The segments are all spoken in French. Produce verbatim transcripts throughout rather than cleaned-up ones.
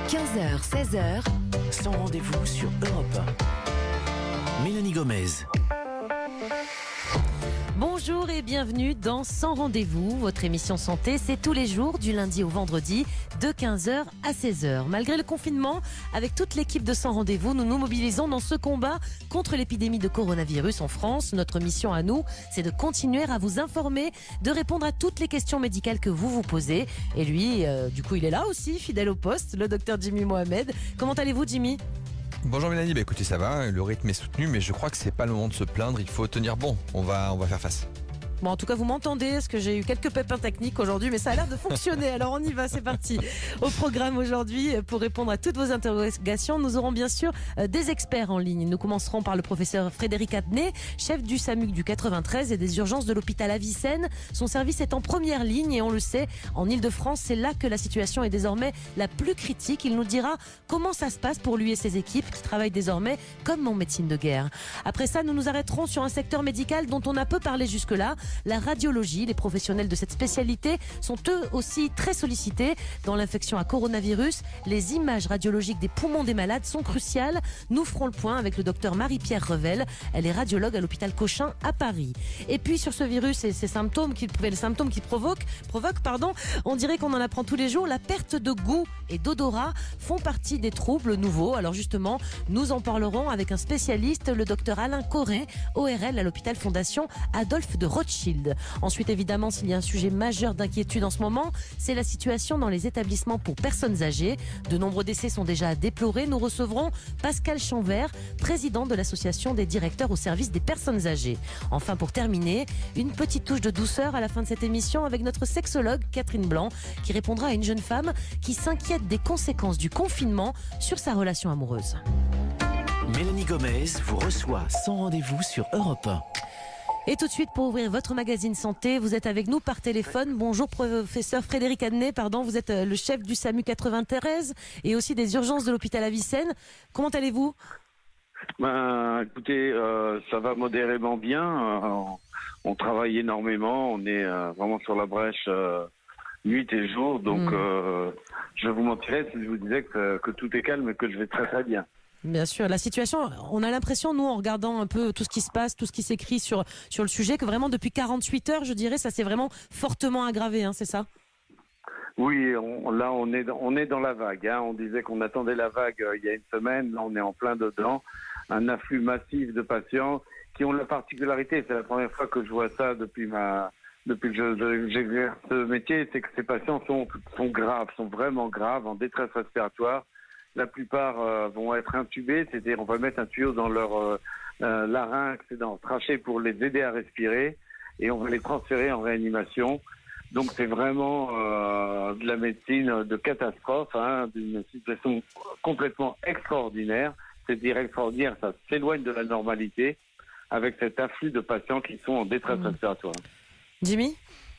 quinze heures, seize heures. Sans rendez-vous sur Europe un. Mélanie Gomez. Bonjour et bienvenue dans Sans rendez-vous, votre émission santé, c'est tous les jours du lundi au vendredi de quinze heures à seize heures. Malgré le confinement, avec toute l'équipe de Sans rendez-vous, nous nous mobilisons dans ce combat contre l'épidémie de coronavirus en France. Notre mission à nous, c'est de continuer à vous informer, de répondre à toutes les questions médicales que vous vous posez. Et lui, euh, du coup, il est là aussi, fidèle au poste, le docteur Jimmy Mohamed. Comment allez-vous, Jimmy ? Bonjour Mélanie, bah écoutez ça va, le rythme est soutenu mais je crois que c'est pas le moment de se plaindre, il faut tenir bon, on va, on va faire face. Bon, en tout cas, vous m'entendez, parce que j'ai eu quelques pépins techniques aujourd'hui, mais ça a l'air de fonctionner. Alors, on y va, c'est parti. Au programme aujourd'hui, pour répondre à toutes vos interrogations, nous aurons bien sûr des experts en ligne. Nous commencerons par le professeur Frédéric Adnet, chef du SAMUC du quatre-vingt-treize et des urgences de l'hôpital Avicenne. Son service est en première ligne et on le sait, en Ile-de-France, c'est là que la situation est désormais la plus critique. Il nous dira comment ça se passe pour lui et ses équipes qui travaillent désormais comme en médecine de guerre. Après ça, nous nous arrêterons sur un secteur médical dont on a peu parlé jusque-là, la radiologie. Les professionnels de cette spécialité sont eux aussi très sollicités. Dans l'infection à coronavirus, les images radiologiques des poumons des malades sont cruciales. Nous ferons le point avec le docteur Marie-Pierre Revel. Elle est radiologue à l'hôpital Cochin à Paris. Et puis sur ce virus et ses symptômes qu'il les symptômes qu'il provoque, provoque, pardon, on dirait qu'on en apprend tous les jours. La perte de goût et d'odorat font partie des troubles nouveaux. Alors justement, nous en parlerons avec un spécialiste, le docteur Alain Corré, O R L à l'hôpital Fondation Adolphe de Rothschild. Ensuite, évidemment, s'il y a un sujet majeur d'inquiétude en ce moment, c'est la situation dans les établissements pour personnes âgées. De nombreux décès sont déjà à déplorer. Nous recevrons Pascal Chanvert, président de l'association des directeurs au service des personnes âgées. Enfin, pour terminer, une petite touche de douceur à la fin de cette émission avec notre sexologue Catherine Blanc, qui répondra à une jeune femme qui s'inquiète des conséquences du confinement sur sa relation amoureuse. Mélanie Gomez vous reçoit Sans rendez-vous sur Europe un. Et tout de suite, pour ouvrir votre magazine santé, vous êtes avec nous par téléphone. Bonjour professeur Frédéric Adnet, pardon, vous êtes le chef du SAMU quatre-vingt-treize et aussi des urgences de l'hôpital Avicenne. Comment allez-vous ? Ben, écoutez, euh, ça va modérément bien. Euh, on travaille énormément, on est euh, vraiment sur la brèche euh, nuit et jour. Donc, mmh. euh, je vous mentirais si je vous disais que, que tout est calme et que je vais très très bien. Bien sûr, la situation, on a l'impression, nous, en regardant un peu tout ce qui se passe, tout ce qui s'écrit sur, sur le sujet, que vraiment depuis quarante-huit heures, je dirais, ça s'est vraiment fortement aggravé, hein, c'est ça ? Oui, on, là, on est, dans, on est dans la vague. Hein. On disait qu'on attendait la vague euh, il y a une semaine, là, on est en plein dedans. Un afflux massif de patients qui ont la particularité, c'est la première fois que je vois ça depuis ma... Depuis que je, j'exerce ce métier, c'est que ces patients sont, sont graves, sont vraiment graves, en détresse respiratoire. La plupart euh, vont être intubés, c'est-à-dire on va mettre un tuyau dans leur euh, euh, larynx et dans leur trachée pour les aider à respirer et on va les transférer en réanimation. Donc c'est vraiment euh, de la médecine de catastrophe, hein, d'une situation complètement extraordinaire. C'est-à-dire extraordinaire, ça s'éloigne de la normalité avec cet afflux de patients qui sont en détresse mmh. respiratoire. Jimmy ?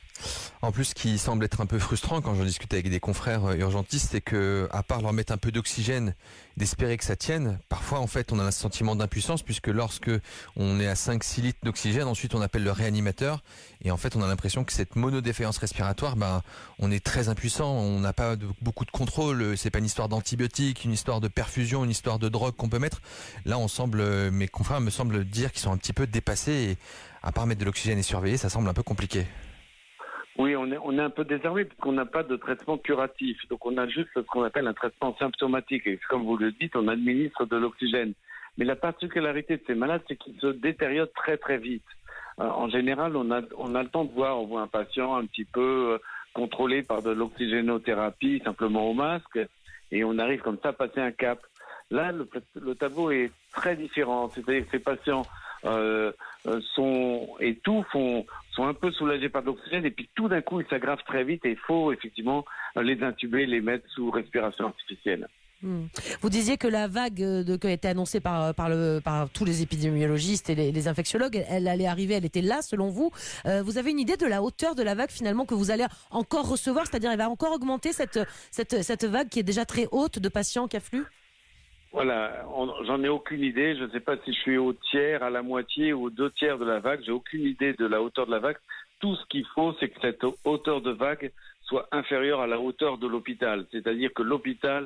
En plus, ce qui semble être un peu frustrant quand j'en discute avec des confrères urgentistes, c'est que, à part leur mettre un peu d'oxygène, d'espérer que ça tienne, parfois, en fait, on a un sentiment d'impuissance puisque lorsque on est à cinq six litres d'oxygène, ensuite on appelle le réanimateur et en fait, on a l'impression que cette monodéfaillance respiratoire, ben, on est très impuissant, on n'a pas de, beaucoup de contrôle, c'est pas une histoire d'antibiotiques, une histoire de perfusion, une histoire de drogue qu'on peut mettre. Là, on semble, mes confrères me semblent dire qu'ils sont un petit peu dépassés et à part mettre de l'oxygène et surveiller, ça semble un peu compliqué. Oui, on est, on est un peu désarmé parce qu'on n'a pas de traitement curatif. Donc, on a juste ce qu'on appelle un traitement symptomatique. Et comme vous le dites, on administre de l'oxygène. Mais la particularité de ces malades, c'est qu'ils se détériorent très, très vite. Euh, en général, on a, on a le temps de voir, on voit un patient un petit peu euh, contrôlé par de l'oxygénothérapie, simplement au masque, et on arrive comme ça à passer un cap. Là, le, le tableau est très différent. C'est-à-dire que ces patients euh, sont étouffent, font, sont un peu soulagés par l'oxygène, et puis tout d'un coup, ils s'aggravent très vite et il faut effectivement les intuber, les mettre sous respiration artificielle. Mmh. Vous disiez que la vague de, qui a été annoncée par, par, le, par tous les épidémiologistes et les, les infectiologues, elle, elle allait arriver, elle était là selon vous. Euh, vous avez une idée de la hauteur de la vague finalement que vous allez encore recevoir, c'est-à-dire elle va encore augmenter cette, cette, cette vague qui est déjà très haute de patients qui affluent ? Voilà, on, j'en ai aucune idée. Je ne sais pas si je suis au tiers, à la moitié ou aux deux tiers de la vague. J'ai aucune idée de la hauteur de la vague. Tout ce qu'il faut, c'est que cette hauteur de vague soit inférieure à la hauteur de l'hôpital. C'est-à-dire que l'hôpital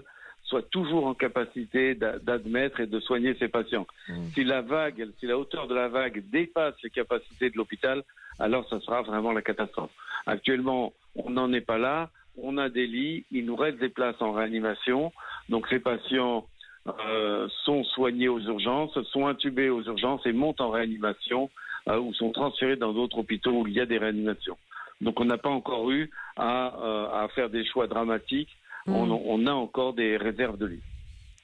soit toujours en capacité d'admettre et de soigner ses patients. Mmh. Si la vague, si la hauteur de la vague dépasse les capacités de l'hôpital, alors ça sera vraiment la catastrophe. Actuellement, on n'en est pas là. On a des lits, il nous reste des places en réanimation. Donc ces patients euh, sont soignés aux urgences, sont intubés aux urgences et montent en réanimation euh, ou sont transférés dans d'autres hôpitaux où il y a des réanimations. Donc on n'a pas encore eu à, euh, à faire des choix dramatiques. Mmh. On, on a encore des réserves de lits. Jimmy ?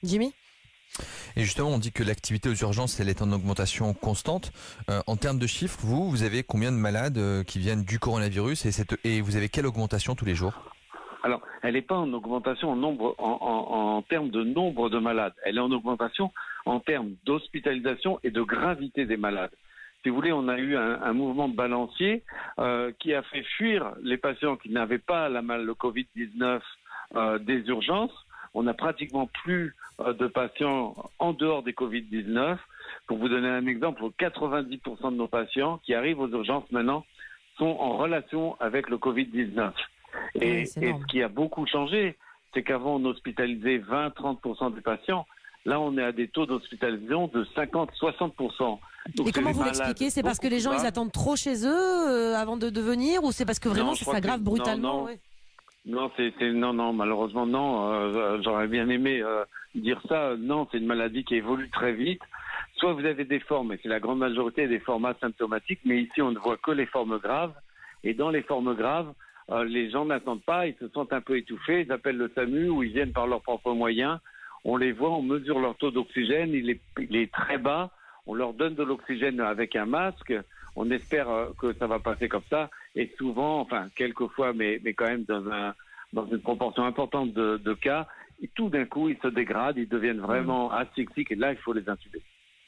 Et justement, on dit que l'activité aux urgences, elle est en augmentation constante. Euh, en termes de chiffres, vous, vous avez combien de malades euh, qui viennent du coronavirus et, cette, et vous avez quelle augmentation tous les jours ? Alors, elle n'est pas en augmentation en, nombre, en, en, en termes de nombre de malades. Elle est en augmentation en termes d'hospitalisation et de gravité des malades. Si vous voulez, on a eu un, un mouvement de balancier euh, qui a fait fuir les patients qui n'avaient pas la mal, le covid dix-neuf euh, des urgences. On n'a pratiquement plus euh, de patients en dehors des covid dix-neuf. Pour vous donner un exemple, quatre-vingt-dix pour cent de nos patients qui arrivent aux urgences maintenant sont en relation avec le covid dix-neuf. Et, oui, et ce qui a beaucoup changé, c'est qu'avant on hospitalisait vingt à trente pour cent des patients. Là, on est à des taux d'hospitalisation de cinquante à soixante pour cent. Donc, et comment vous l'expliquez ? C'est parce que les gens ils attendent trop chez eux euh, avant de, de venir, ou c'est parce que vraiment non, ça s'aggrave brutalement ? Non, non. Ouais. Non, c'est, c'est, non, non, malheureusement, non. Euh, j'aurais bien aimé euh, dire ça. Non, c'est une maladie qui évolue très vite. Soit vous avez des formes, et c'est la grande majorité des formes asymptomatiques, mais ici, on ne voit que les formes graves. Et dans les formes graves, euh, les gens n'attendent pas, ils se sentent un peu étouffés, ils appellent le SAMU ou ils viennent par leurs propres moyens. On les voit, on mesure leur taux d'oxygène, il est, il est très bas. On leur donne de l'oxygène avec un masque. On espère euh, que ça va passer comme ça. Et souvent, enfin, quelquefois, mais, mais quand même dans, un, dans une proportion importante de, de cas, et tout d'un coup, ils se dégradent, ils deviennent vraiment asphyxiques. Et là, il faut les intuber. Jimmy ?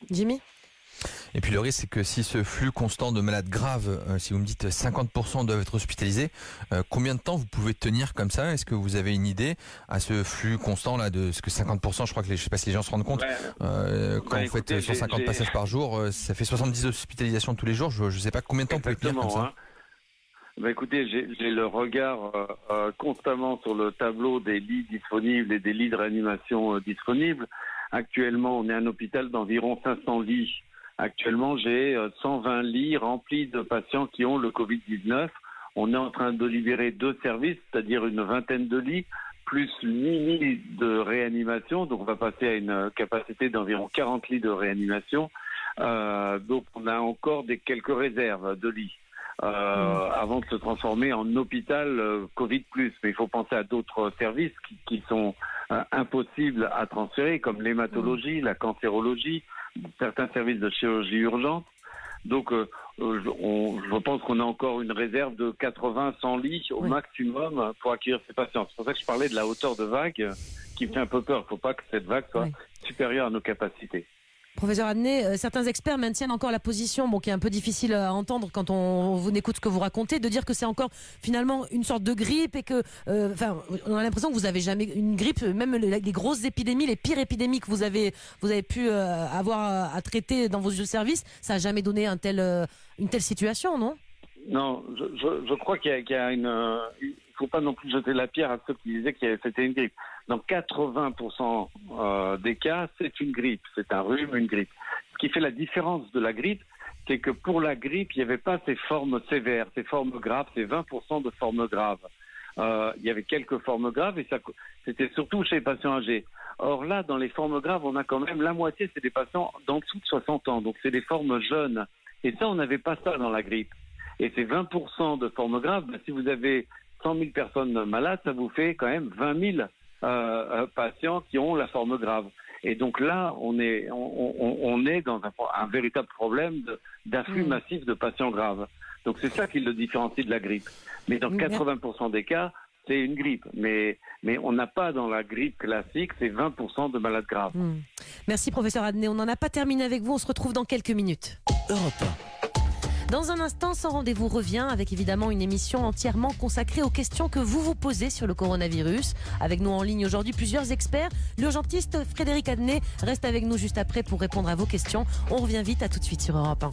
Et puis le risque, c'est que si ce flux constant de malades graves, euh, si vous me dites cinquante pour cent doivent être hospitalisés, euh, combien de temps vous pouvez tenir comme ça ? Est-ce que vous avez une idée à ce flux constant là de ce que cinquante pour cent, je crois que les, je sais pas si les gens se rendent compte, ouais. euh, quand bah, vous écoutez, faites cent cinquante j'ai, passages j'ai... par jour, euh, ça fait soixante-dix hospitalisations tous les jours. Je ne sais pas combien de temps Exactement, vous pouvez tenir comme hein. ça. Bah, écoutez, j'ai, j'ai le regard euh, euh, constamment sur le tableau des lits disponibles et des lits de réanimation euh, disponibles. Actuellement, on est un hôpital d'environ cinq cents lits. Actuellement, j'ai cent vingt lits remplis de patients qui ont le covid dix-neuf. On est en train de libérer deux services, c'est-à-dire une vingtaine de lits, plus huit lits de réanimation. Donc, on va passer à une capacité d'environ quarante lits de réanimation. Euh, donc, on a encore des quelques réserves de lits euh, mmh. avant de se transformer en hôpital euh, Covid plus. Mais il faut penser à d'autres services qui, qui sont euh, impossibles à transférer, comme l'hématologie, mmh. la cancérologie, certains services de chirurgie urgente. Donc, euh, je, on, je pense qu'on a encore une réserve de quatre-vingts à cent lits au oui. maximum pour accueillir ces patients. C'est pour ça que je parlais de la hauteur de vague qui me fait un peu peur. Il ne faut pas que cette vague soit oui. supérieure à nos capacités. Professeur Adnet, euh, certains experts maintiennent encore la position, bon, qui est un peu difficile à entendre quand on, on vous écoute ce que vous racontez, de dire que c'est encore finalement une sorte de grippe et que, enfin, euh, on a l'impression que vous avez jamais une grippe, même les, les grosses épidémies, les pires épidémies que vous avez, vous avez pu euh, avoir à, à traiter dans vos services, ça a jamais donné un tel, euh, une telle situation, non ? Non, je, je, je crois qu'il y a, qu'il y a une, euh, il faut pas non plus jeter la pierre à ceux qui disaient que c'était une grippe. Dans quatre-vingts pour cent euh, des cas, c'est une grippe, c'est un rhume, une grippe. Ce qui fait la différence de la grippe, c'est que pour la grippe, il n'y avait pas ces formes sévères, ces formes graves, ces vingt pour cent de formes graves. Euh, il y avait quelques formes graves et ça, c'était surtout chez les patients âgés. Or là, dans les formes graves, on a quand même la moitié, c'est des patients d'en dessous de soixante ans, donc c'est des formes jeunes. Et ça, on n'avait pas ça dans la grippe. Et ces vingt pour cent de formes graves, ben, si vous avez cent mille personnes malades, ça vous fait quand même vingt mille euh, patients qui ont la forme grave. Et donc là, on est, on, on, on est dans un, un véritable problème de, d'afflux mmh. massif de patients graves. Donc c'est ça qui le différencie de la grippe. Mais dans quatre-vingts pour cent des cas, c'est une grippe. Mais, mais on n'a pas dans la grippe classique, c'est vingt pour cent de malades graves. Mmh. Merci professeur Adnet. On n'en a pas terminé avec vous. On se retrouve dans quelques minutes. Europe un. Dans un instant, Sans Rendez-vous revient avec évidemment une émission entièrement consacrée aux questions que vous vous posez sur le coronavirus. Avec nous en ligne aujourd'hui plusieurs experts. L'urgentiste Frédéric Adnet reste avec nous juste après pour répondre à vos questions. On revient vite, à tout de suite sur Europe un.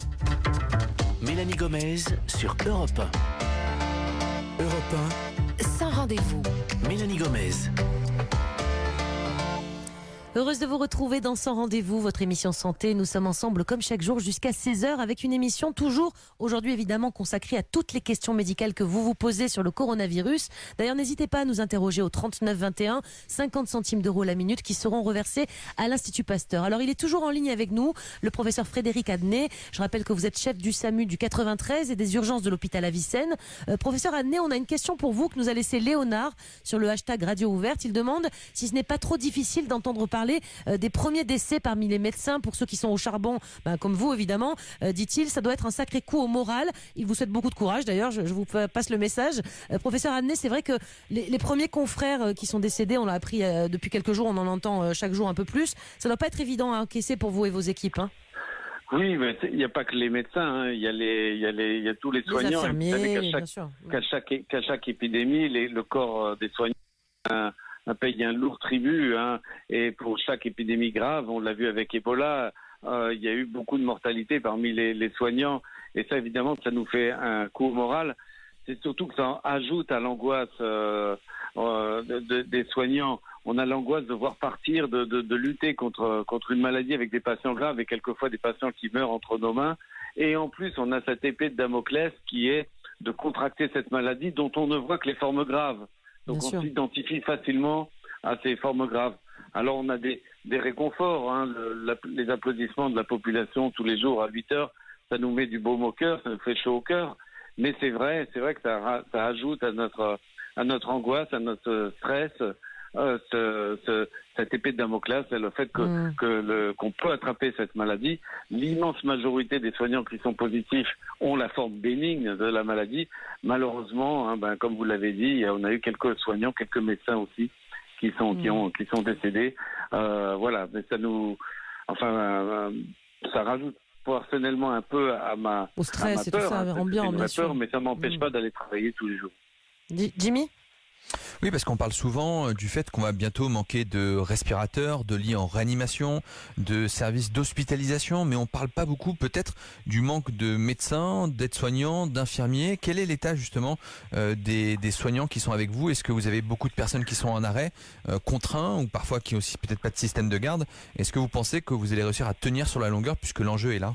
Mélanie Gomez sur Europe un. Europe un. Sans Rendez-vous. Mélanie Gomez. Heureuse de vous retrouver dans Sans Rendez-vous, votre émission santé. Nous sommes ensemble comme chaque jour jusqu'à seize heures avec une émission toujours aujourd'hui évidemment consacrée à toutes les questions médicales que vous vous posez sur le coronavirus. D'ailleurs, n'hésitez pas à nous interroger au trente-neuf vingt et un, cinquante centimes d'euros la minute qui seront reversés à l'Institut Pasteur. Alors, il est toujours en ligne avec nous, le professeur Frédéric Adnet. Je rappelle que vous êtes chef du SAMU du quatre-vingt-treize et des urgences de l'hôpital Avicenne. Euh, professeur Adnet, on a une question pour vous que nous a laissé Léonard sur le hashtag Radio Ouverte. Il demande si ce n'est pas trop difficile d'entendre parler parler euh, des premiers décès parmi les médecins pour ceux qui sont au charbon, ben, comme vous évidemment, euh, dit-il, ça doit être un sacré coup au moral. Il vous souhaite beaucoup de courage d'ailleurs, je, je vous passe le message. Euh, professeur Adnet, c'est vrai que les, les premiers confrères euh, qui sont décédés, on l'a appris euh, depuis quelques jours, on en entend euh, chaque jour un peu plus, ça doit pas être évident à encaisser pour vous et vos équipes. Hein. Oui, mais il n'y a pas que les médecins, hein. il y a les, il y a les, il y a tous les, les soignants. Infirmiers, vous savez qu'à bien chaque, sûr. qu'à chaque, qu'à chaque épidémie, les, le corps des soignants a, a payé un lourd tribut, hein. Et pour chaque épidémie grave, on l'a vu avec Ebola, euh, il y a eu beaucoup de mortalité parmi les, les soignants. Et ça, évidemment, ça nous fait un coup au moral. C'est surtout que ça ajoute à l'angoisse euh, euh, de, de, des soignants. On a l'angoisse de voir partir, de, de, de lutter contre, contre une maladie avec des patients graves et quelquefois des patients qui meurent entre nos mains. Et en plus, on a cette épée de Damoclès qui est de contracter cette maladie dont on ne voit que les formes graves. Donc Bien on sûr. s'identifie facilement à ces formes graves. Alors on a des, des réconforts, hein, le, la, les applaudissements de la population tous les jours à huit heures, ça nous met du baume au cœur, ça nous fait chaud au cœur. Mais c'est vrai, c'est vrai que ça, ça ajoute à notre, à notre angoisse, à notre stress, euh, ce, ce, cette épée de Damoclès, c'est le fait que, Mm. que le, qu'on peut attraper cette maladie. L'immense majorité des soignants qui sont positifs ont la forme bénigne de la maladie. Malheureusement, hein, ben, comme vous l'avez dit, on a eu quelques soignants, quelques médecins aussi qui sont, Mm. qui ont, qui sont décédés. Euh, voilà, mais ça nous, enfin, euh, ça rajoute personnellement un peu à ma, Au stress à ma et tout peur, ça, hein, parce que ambiant, c'est une bien vraie sûr. peur, mais ça m'empêche Mm. pas d'aller travailler tous les jours. Di- Jimmy ? Oui, parce qu'on parle souvent euh, du fait qu'on va bientôt manquer de respirateurs, de lits en réanimation, de services d'hospitalisation, mais on parle pas beaucoup peut-être du manque de médecins, d'aides-soignants, d'infirmiers. Quel est l'état justement euh, des, des soignants qui sont avec vous? Est-ce que vous avez beaucoup de personnes qui sont en arrêt, euh, contraints, ou parfois qui ont aussi peut-être pas de système de garde? Est-ce que vous pensez que vous allez réussir à tenir sur la longueur puisque l'enjeu est là?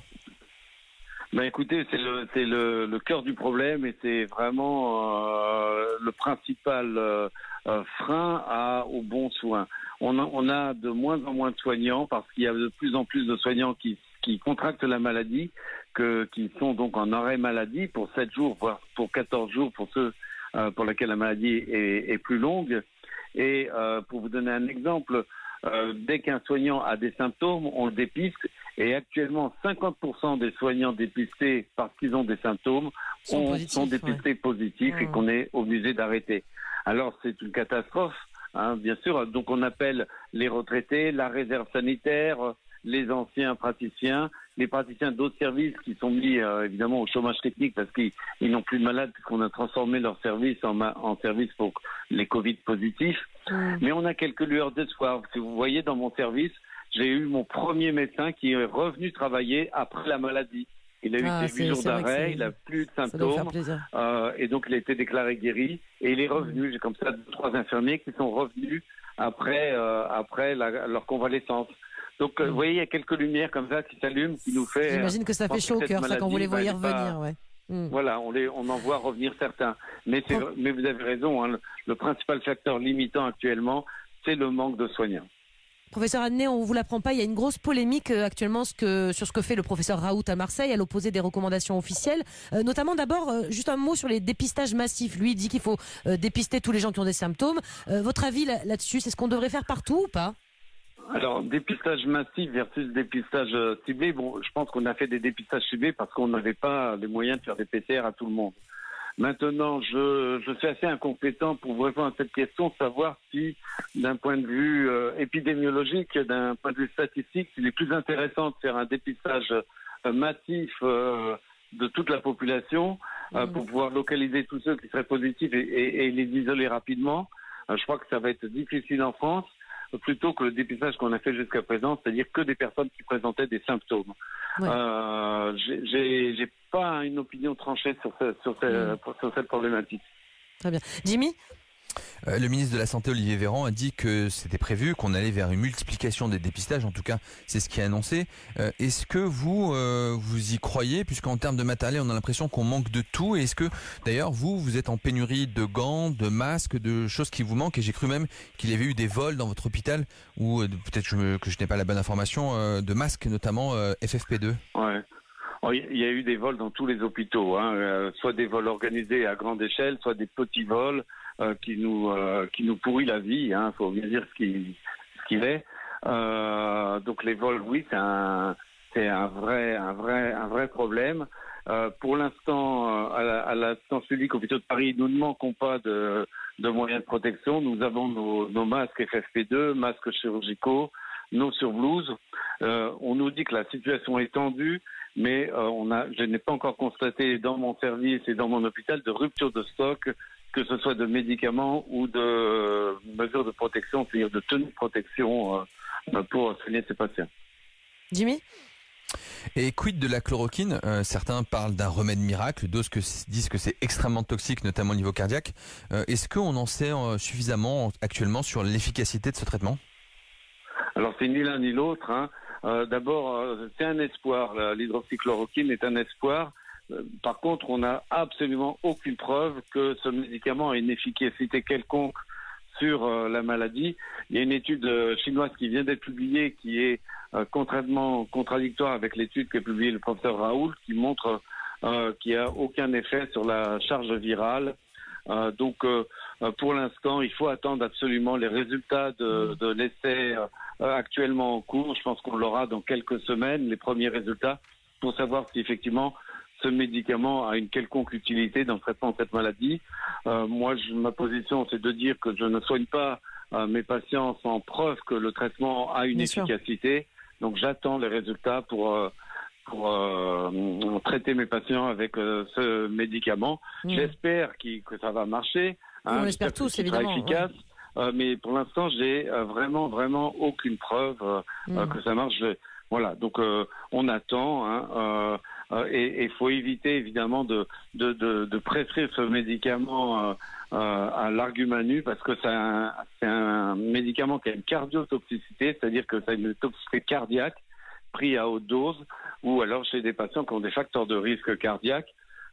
Ben écoutez, c'est le c'est le, le cœur du problème et c'est vraiment euh, le principal euh, euh, frein à aux bons soins. On a, on a de moins en moins de soignants parce qu'il y a de plus en plus de soignants qui qui contractent la maladie, que qui sont donc en arrêt maladie pour sept jours, voire pour quatorze jours pour ceux euh, pour lesquels la maladie est, est plus longue. Et euh, pour vous donner un exemple, euh, dès qu'un soignant a des symptômes, on le dépiste. Et actuellement, cinquante pour cent des soignants dépistés parce qu'ils ont des symptômes Sont ont- positifs, sont dépistés positifs et Mmh. qu'on est obligé d'arrêter. Alors c'est une catastrophe, hein, bien sûr. Donc on appelle les retraités, la réserve sanitaire, les anciens praticiens, les praticiens d'autres services qui sont mis euh, évidemment au chômage technique parce qu'ils ils n'ont plus de malades puisqu'on a transformé leur service en, ma- en service pour les Covid positifs. Mm. Mais on a quelques lueurs d'espoir. Si vous voyez dans mon service, j'ai eu mon premier médecin qui est revenu travailler après la maladie. Il a eu Ah, ses c'est- huit jours c'est vrai que d'arrêt, c'est- il a plus de Ça doit faire symptômes, plaisir. euh, et donc il a été déclaré guéri, et il est revenu. J'ai comme ça deux, trois infirmiers qui sont revenus après, euh, après la- leur convalescence. Donc, euh, Mm. vous voyez, il y a quelques lumières comme ça qui s'allument, qui nous fait... J'imagine que ça fait penser chaud au que cœur, cette ça, quand vous les maladie, voyez bah, elle est revenir. pas- Ouais. Mm. Voilà, on, les, on en voit revenir certains. Mais, c'est, Oh. mais vous avez raison, hein, le, le principal facteur limitant actuellement, c'est le manque de soignants. Professeur Adnet, on ne vous l'apprend pas, il y a une grosse polémique euh, actuellement ce que, sur ce que fait le professeur Raoult à Marseille à l'opposé des recommandations officielles. Euh, notamment d'abord, euh, juste un mot sur les dépistages massifs. Lui, il dit qu'il faut euh, dépister tous les gens qui ont des symptômes. Euh, votre avis là- là-dessus, c'est ce qu'on devrait faire partout ou pas? Alors, dépistage massif versus dépistage euh, ciblé, bon, je pense qu'on a fait des dépistages ciblés parce qu'on n'avait pas les moyens de faire des P C R à tout le monde. Maintenant, je, je suis assez incompétent pour vous répondre à cette question, savoir si, d'un point de vue euh, épidémiologique, d'un point de vue statistique, il est plus intéressant de faire un dépistage euh, massif euh, de toute la population euh, Mhm. pour pouvoir localiser tous ceux qui seraient positifs et, et- et les isoler rapidement. Euh, je crois que ça va être difficile en France, plutôt que le dépistage qu'on a fait jusqu'à présent, c'est-à-dire que des personnes qui présentaient des symptômes. Ouais. Euh, j'ai- j'ai j'ai pas une opinion tranchée sur, ce- sur, ce- Mm. sur cette problématique. Très bien. Jimmy? Euh, le ministre de la Santé, Olivier Véran, a dit que c'était prévu, qu'on allait vers une multiplication des dépistages. En tout cas, c'est ce qui est annoncé. Euh, est-ce que vous, euh, vous y croyez, puisqu'en termes de matériel, on a l'impression qu'on manque de tout. Et est-ce que, d'ailleurs, vous, vous êtes en pénurie de gants, de masques, de choses qui vous manquent? Et j'ai cru même qu'il y avait eu des vols dans votre hôpital, ou euh, peut-être que je, me, que je n'ai pas la bonne information, euh, de masques, notamment euh, F F P deux. Ouais. Il y a eu des vols dans tous les hôpitaux, hein, euh, soit des vols organisés à grande échelle, soit des petits vols euh, qui nous euh, qui nous pourrit la vie. Hein, faut bien dire ce qu'il ce qu'il est. Euh, donc les vols, oui, c'est un c'est un vrai un vrai un vrai problème. Euh, pour l'instant, à, la, à l'assistance publique hôpitaux de Paris, nous ne manquons pas de de moyens de protection. Nous avons nos, nos masques F F P deux, masques chirurgicaux, nos surblouses. Euh, on nous dit que la situation est tendue. Mais euh, on a, je n'ai pas encore constaté dans mon service et dans mon hôpital de rupture de stock, que ce soit de médicaments ou de euh, mesures de protection, c'est-à-dire de tenues de protection euh, pour soigner ces patients. Jimmy ? Et quid de la chloroquine? euh, Certains parlent d'un remède miracle, d'autres que, disent que c'est extrêmement toxique, notamment au niveau cardiaque. Euh, est-ce qu'on en sait euh, suffisamment actuellement sur l'efficacité de ce traitement? Alors c'est ni l'un ni l'autre, hein. Euh, d'abord, euh, c'est un espoir. L'hydroxychloroquine est un espoir. Euh, par contre, on n'a absolument aucune preuve que ce médicament a une efficacité quelconque sur euh, la maladie. Il y a une étude euh, chinoise qui vient d'être publiée qui est euh, contrairement contradictoire avec l'étude qu'a publiée le professeur Raoult, qui montre euh, qu'il n'y a aucun effet sur la charge virale. Euh, donc, euh, pour l'instant, il faut attendre absolument les résultats de, de l'essai euh, actuellement en cours. Je pense qu'on l'aura dans quelques semaines, les premiers résultats, pour savoir si effectivement ce médicament a une quelconque utilité dans le traitement de cette maladie. Euh, moi, je, ma position, c'est de dire que je ne soigne pas euh, mes patients sans preuve que le traitement a une Bien efficacité. Sûr. Donc, j'attends les résultats pour... Euh, pour euh, traiter mes patients avec euh, ce médicament. Mmh. J'espère qu'il, que ça va marcher. Hein, on l'espère tous, évidemment. Efficace, ouais. euh, mais pour l'instant, j'ai euh, vraiment, vraiment aucune preuve euh, mmh. euh, que ça marche. Je, voilà, donc euh, on attend. Hein, euh, euh, et il faut éviter, évidemment, de, de, de, de prescrire ce médicament euh, euh, à l'argumanu, parce que c'est un, c'est un médicament qui a une cardiotoxicité, c'est-à-dire que ça a une toxicité cardiaque, pris à haute dose, ou alors chez des patients qui ont des facteurs de risque cardiaque.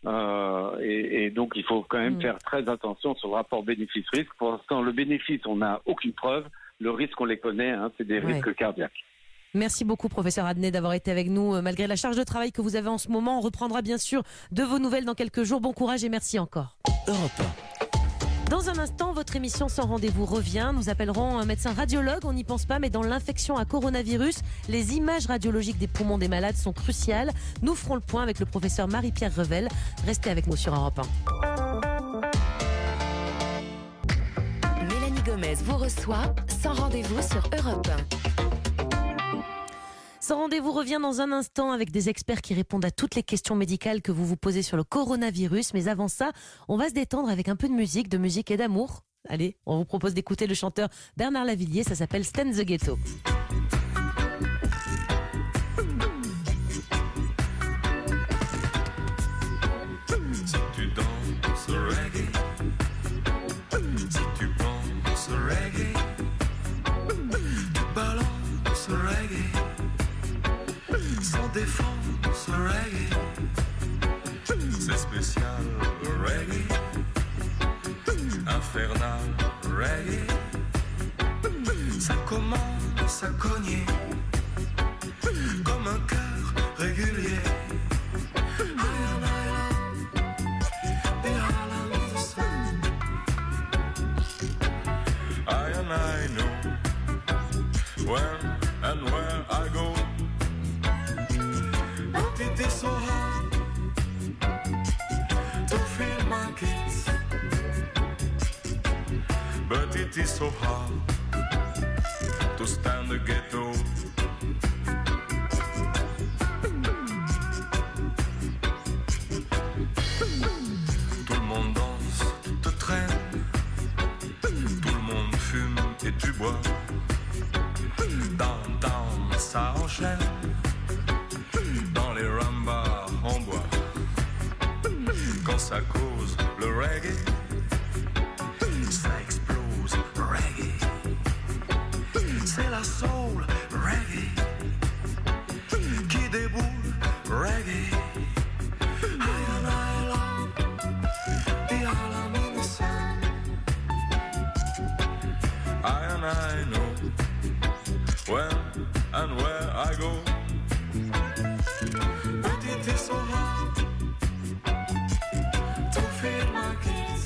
Euh, et, et donc, il faut quand même mmh. faire très attention sur le rapport bénéfice-risque. Pour l'instant, le bénéfice, on n'a aucune preuve. Le risque, on les connaît, hein, c'est des ouais. risques cardiaques. Merci beaucoup, professeur Adnet, d'avoir été avec nous. Malgré la charge de travail que vous avez en ce moment, on reprendra bien sûr de vos nouvelles dans quelques jours. Bon courage et merci encore. Europe un. Dans un instant, votre émission Sans Rendez-vous revient. Nous appellerons un médecin radiologue, on n'y pense pas, mais dans l'infection à coronavirus, les images radiologiques des poumons des malades sont cruciales. Nous ferons le point avec le professeur Marie-Pierre Revel. Restez avec nous sur Europe un. Mélanie Gomez vous reçoit Sans Rendez-vous sur Europe un. Sans Rendez-vous revient dans un instant avec des experts qui répondent à toutes les questions médicales que vous vous posez sur le coronavirus. Mais avant ça, on va se détendre avec un peu de musique, de musique et d'amour. Allez, on vous propose d'écouter le chanteur Bernard Lavilliers, ça s'appelle Stand the Ghetto. Si tu danses reggae, si tu penses reggae, tu balances reggae. Sans défense reggae, c'est spécial reggae, infernal reggae, ça commence à cogner comme un cœur régulier. I and I know when and where I go. It is so hard to feel my kids, but it is so hard to stand the ghetto. Tout le monde danse, tout te traîne, tout le monde fume et tu bois. Downtown, ça enchaîne. Dans les rambas en bois, quand ça cause le reggae, ça explose. c'est la soul reggae qui déboule reggae. I and I love the Harlem in the sun. I and I know when and where I go. But it is so hard to feed my kids.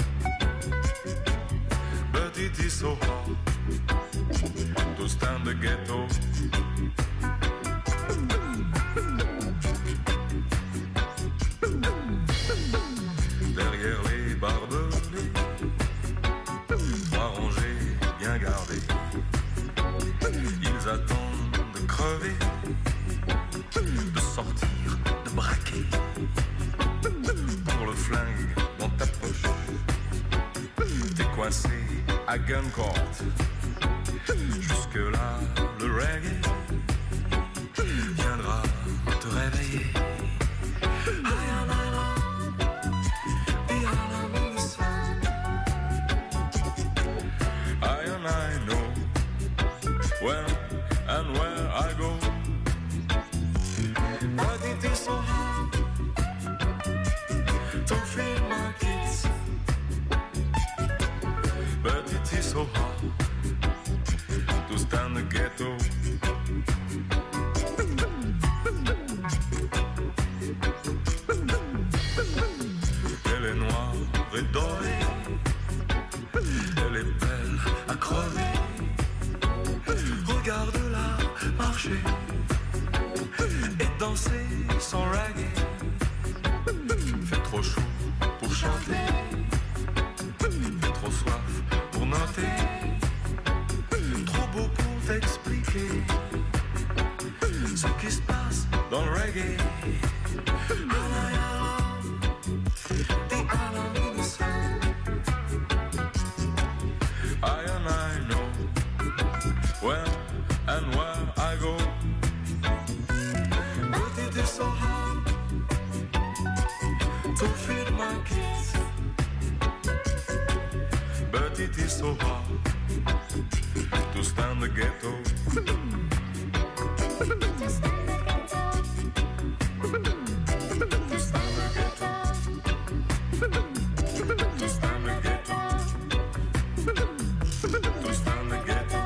But it is so hard to stand the ghetto. Derrière les barbelés, trois rangées bien gardées, ils attendent de crever, de sortir, de braquer. Pour le flingue dans ta poche, t'es coincé à gun court. Jusque là, le reggae viendra te réveiller. I and I love the Harlem in the sun. I and I know when and where I go. But it is so hard to feed my kids. But it is so hard to stand the ghetto. Elle est noire et dorée, elle est belle à crever. Regarde-la marcher et danser sans reggae. Fait trop chaud pour chanter, fait trop soif pour noter, trop beau pour t'expliquer ce qui se passe dans le reggae. I and I know when and where I go. But it is so hard to feed my kids. But it is so hard to stand the ghetto. To stand the ghetto. To stand the ghetto. To stand the ghetto. To stand the ghetto.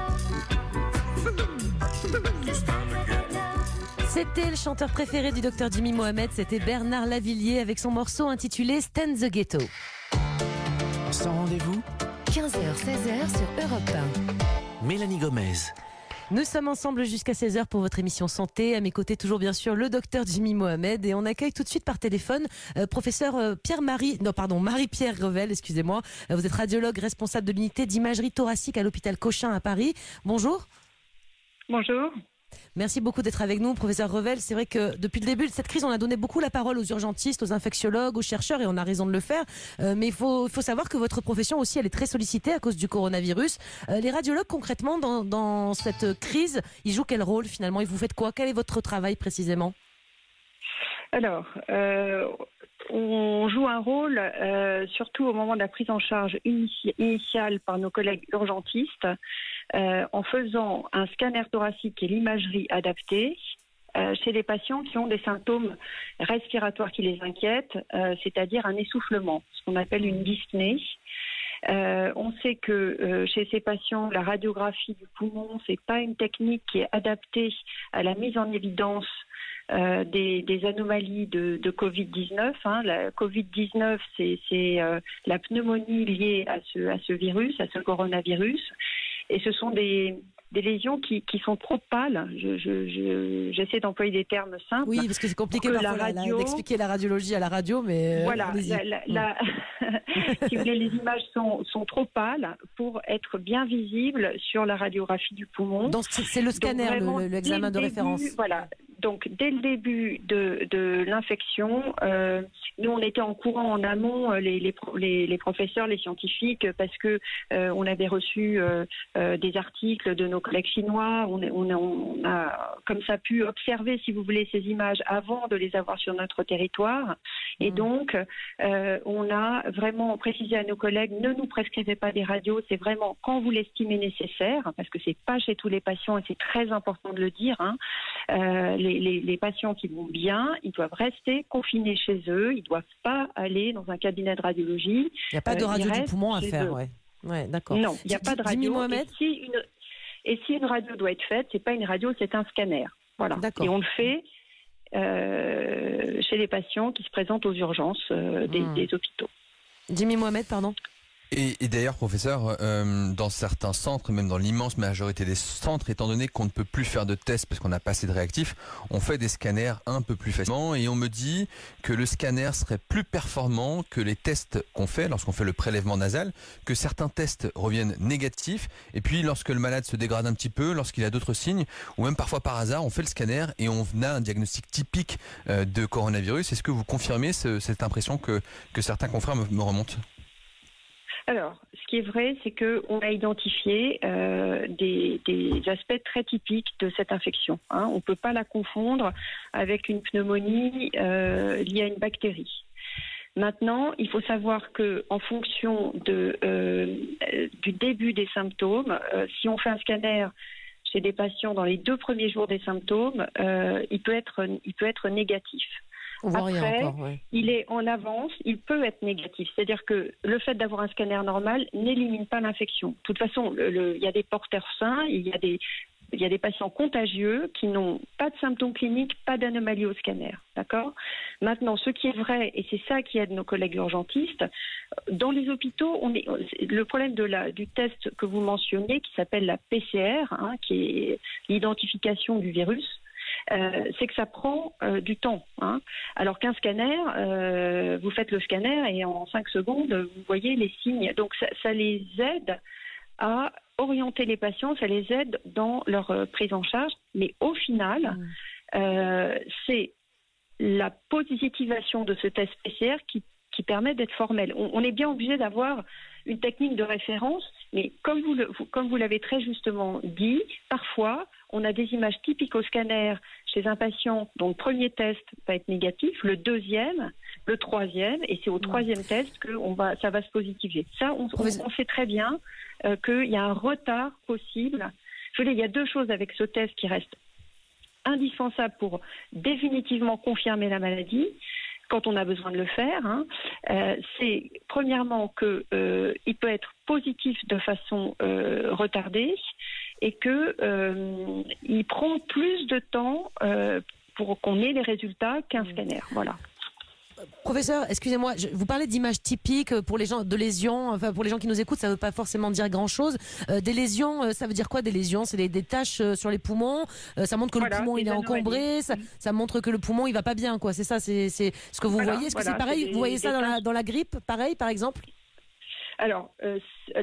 To stand the ghetto. C'était le chanteur préféré du docteur Jimmy Mohamed, c'était Bernard Lavilliers avec son morceau intitulé Stand the Ghetto. Sans rendez-vous, quinze heures seize heures sur Europe un. Mélanie Gomez. Nous sommes ensemble jusqu'à seize heures pour votre émission Santé. À mes côtés, toujours bien sûr, le docteur Jimmy Mohamed. Et on accueille tout de suite par téléphone euh, professeur euh, Pierre-Marie, non pardon, Marie-Pierre Revel, excusez-moi. Euh, vous êtes radiologue responsable de l'unité d'imagerie thoracique à l'hôpital Cochin à Paris. Bonjour. Bonjour. Merci beaucoup d'être avec nous, professeur Revel. C'est vrai que depuis le début de cette crise, on a donné beaucoup la parole aux urgentistes, aux infectiologues, aux chercheurs, et on a raison de le faire. Euh, mais il faut, il faut savoir que votre profession aussi, elle est très sollicitée à cause du coronavirus. Euh, les radiologues, concrètement, dans, dans cette crise, ils jouent quel rôle finalement? Et vous faites quoi? Quel est votre travail précisément? Alors, euh, on joue un rôle euh, surtout au moment de la prise en charge inici- initiale par nos collègues urgentistes, euh, en faisant un scanner thoracique et l'imagerie adaptée euh, chez les patients qui ont des symptômes respiratoires qui les inquiètent, euh, c'est-à-dire un essoufflement, ce qu'on appelle une dyspnée. Euh, on sait que euh, chez ces patients, la radiographie du poumon, c'est pas une technique qui est adaptée à la mise en évidence Euh, des, des anomalies de, de covid dix-neuf. Hein. La covid dix-neuf, c'est, c'est euh, la pneumonie liée à ce, à ce virus, à ce coronavirus. Et ce sont des, des lésions qui, qui sont trop pâles. Je, je, je, j'essaie d'employer des termes simples. Oui, parce que c'est compliqué que parfois la radio... la, d'expliquer la radiologie à la radio, mais... Voilà, allez-y. la, la, la... si vous voulez, les images sont, sont trop pâles pour être bien visibles sur la radiographie du poumon. Donc c'est, c'est le scanner, Donc, vraiment, le, le, l'examen dès de le début, référence. Voilà, donc dès le début de, de l'infection, euh, nous on était en courant en amont, les, les, les, les professeurs, les scientifiques, parce que euh, on avait reçu euh, euh, des articles de nos collègues chinois. On, on, on a comme ça pu observer, si vous voulez, ces images avant de les avoir sur notre territoire. Et mmh. donc, euh, on a vraiment précisé à nos collègues, ne nous prescrivez pas des radios, c'est vraiment quand vous l'estimez nécessaire, parce que c'est pas chez tous les patients et c'est très important de le dire. Hein. Euh, les, les, les patients qui vont bien, ils doivent rester confinés chez eux, ils doivent pas aller dans un cabinet de radiologie. Il n'y a pas de radio euh, du poumon à faire, ouais. Ouais, d'accord. Non, il n'y a pas de radio. Et si, une, et si une radio doit être faite, c'est pas une radio, c'est un scanner. Voilà. D'accord. Et on le fait euh, chez les patients qui se présentent aux urgences euh, des, mmh. des hôpitaux. Jimmy Mohamed, pardon. Et, et d'ailleurs, professeur, euh, dans certains centres, même dans l'immense majorité des centres, étant donné qu'on ne peut plus faire de tests parce qu'on n'a pas assez de réactifs, on fait des scanners un peu plus facilement. Et on me dit que le scanner serait plus performant que les tests qu'on fait lorsqu'on fait le prélèvement nasal, que certains tests reviennent négatifs. Et puis, lorsque le malade se dégrade un petit peu, lorsqu'il a d'autres signes, ou même parfois par hasard, on fait le scanner et on a un diagnostic typique euh, de coronavirus. Est-ce que vous confirmez ce, cette impression que, que certains confrères me, me remontent ? Alors, ce qui est vrai, c'est qu'on a identifié euh, des, des aspects très typiques de cette infection. Hein. On ne peut pas la confondre avec une pneumonie euh, liée à une bactérie. Maintenant, il faut savoir que, en fonction de, euh, du début des symptômes, euh, si on fait un scanner chez des patients dans les deux premiers jours des symptômes, euh, il peut être, il peut être négatif. Après, encore, ouais. il est en avance, il peut être négatif. C'est-à-dire que le fait d'avoir un scanner normal n'élimine pas l'infection. De toute façon, le, le, il y a des porteurs sains, il y a des, il y a des patients contagieux qui n'ont pas de symptômes cliniques, pas d'anomalie au scanner. D'accord ? Maintenant, ce qui est vrai, et c'est ça qui aide nos collègues urgentistes, dans les hôpitaux, on est, le problème de la, du test que vous mentionnez, qui s'appelle la P C R, hein, qui est l'identification du virus, Euh, c'est que ça prend euh, du temps. Hein. Alors qu'un scanner, euh, vous faites le scanner et en cinq secondes, vous voyez les signes. Donc ça, ça les aide à orienter les patients, ça les aide dans leur euh, prise en charge. Mais au final, mmh. euh, c'est la positivation de ce test P C R qui, qui permet d'être formel. On, on est bien obligé d'avoir une technique de référence, mais comme vous, le, comme vous l'avez très justement dit, parfois, on a des images typiques au scanner chez un patient dont le premier test va être négatif, le deuxième, le troisième, et c'est au troisième test que on va, ça va se positiver. Ça, on, on, on sait très bien euh, qu'il y a un retard possible. Je veux dire, il y a deux choses avec ce test qui restent indispensables pour définitivement confirmer la maladie, quand on a besoin de le faire. Hein. Euh, c'est premièrement qu'il euh, peut être positif de façon euh, retardée, et qu'il euh, prend plus de temps euh, pour qu'on ait les résultats qu'un scanner. Voilà. Professeur, excusez-moi, je, vous parlez d'images typiques pour les gens, de lésions, enfin pour les gens qui nous écoutent, ça ne veut pas forcément dire grand-chose. Euh, des lésions, euh, ça veut dire quoi des lésions ? C'est des, des taches euh, sur les poumons, euh, ça montre que voilà, le poumon il est encombré, ça, ça montre que le poumon il va pas bien, quoi. C'est ça, c'est, c'est ce que vous voilà, voyez. Est-ce voilà, que c'est pareil ? Des, vous voyez ça dans la, dans la grippe, pareil, par exemple ? Alors, euh,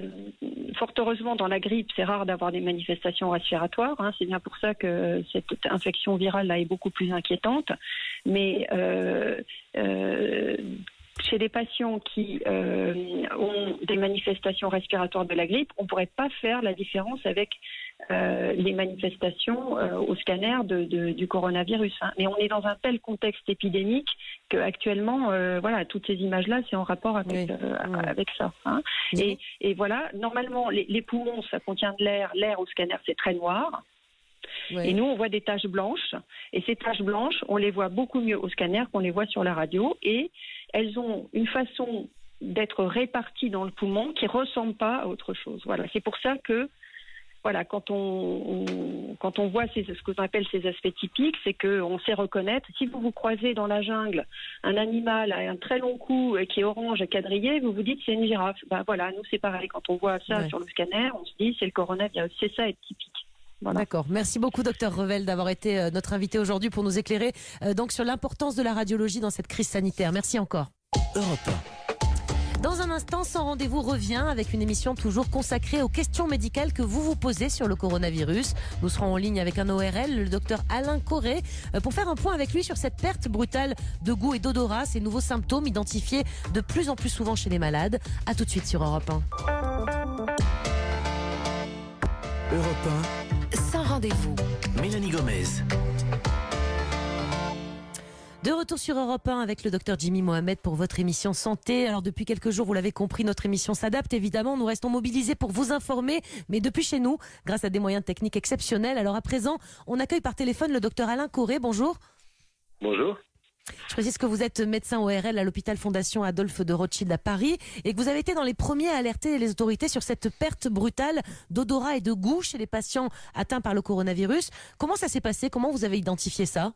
fort heureusement, dans la grippe, c'est rare d'avoir des manifestations respiratoires. Hein. C'est bien pour ça que cette infection virale-là est beaucoup plus inquiétante. Mais euh, euh, chez des patients qui euh, ont des manifestations respiratoires de la grippe, on ne pourrait pas faire la différence avec euh, les manifestations euh, au scanner de, de, du coronavirus. Hein. Mais on est dans un tel contexte épidémique qu'actuellement, euh, voilà, toutes ces images-là, c'est en rapport avec, oui. euh, oui. avec ça. Hein. Oui. Et, et voilà, normalement, les, les poumons, ça contient de l'air. L'air au scanner, c'est très noir. Oui. Et nous, on voit des taches blanches. Et ces taches blanches, on les voit beaucoup mieux au scanner qu'on les voit sur la radio. Et elles ont une façon d'être réparties dans le poumon qui ne ressemble pas à autre chose. Voilà, c'est pour ça que Voilà, quand on, on, quand on voit ces, ce qu'on appelle ces aspects typiques, c'est qu'on sait reconnaître. Si vous vous croisez dans la jungle un animal à un très long cou qui est orange et quadrillé, vous vous dites c'est une girafe. Ben voilà, nous c'est pareil. Quand on voit ça ouais. sur le scanner, on se dit c'est le coronavirus. C'est ça être typique. Voilà. D'accord. Merci beaucoup, docteur Revel, d'avoir été euh, notre invité aujourd'hui pour nous éclairer euh, donc sur l'importance de la radiologie dans cette crise sanitaire. Merci encore. Europe un. Dans un instant, Sans Rendez-vous revient avec une émission toujours consacrée aux questions médicales que vous vous posez sur le coronavirus. Nous serons en ligne avec un O R L, le docteur Alain Corré, pour faire un point avec lui sur cette perte brutale de goût et d'odorat, ces nouveaux symptômes identifiés de plus en plus souvent chez les malades. A tout de suite sur Europe un. Europe un, Sans Rendez-vous. Mélanie Gomez. De retour sur Europe un avec le docteur Jimmy Mohamed pour votre émission Santé. Alors depuis quelques jours, vous l'avez compris, notre émission s'adapte évidemment. Nous restons mobilisés pour vous informer, mais depuis chez nous, grâce à des moyens techniques exceptionnels. Alors à présent, on accueille par téléphone le docteur Alain Corré. Bonjour. Bonjour. Je précise que vous êtes médecin O R L à l'hôpital Fondation Adolphe de Rothschild à Paris et que vous avez été dans les premiers à alerter les autorités sur cette perte brutale d'odorat et de goût chez les patients atteints par le coronavirus. Comment ça s'est passé? Comment vous avez identifié ça?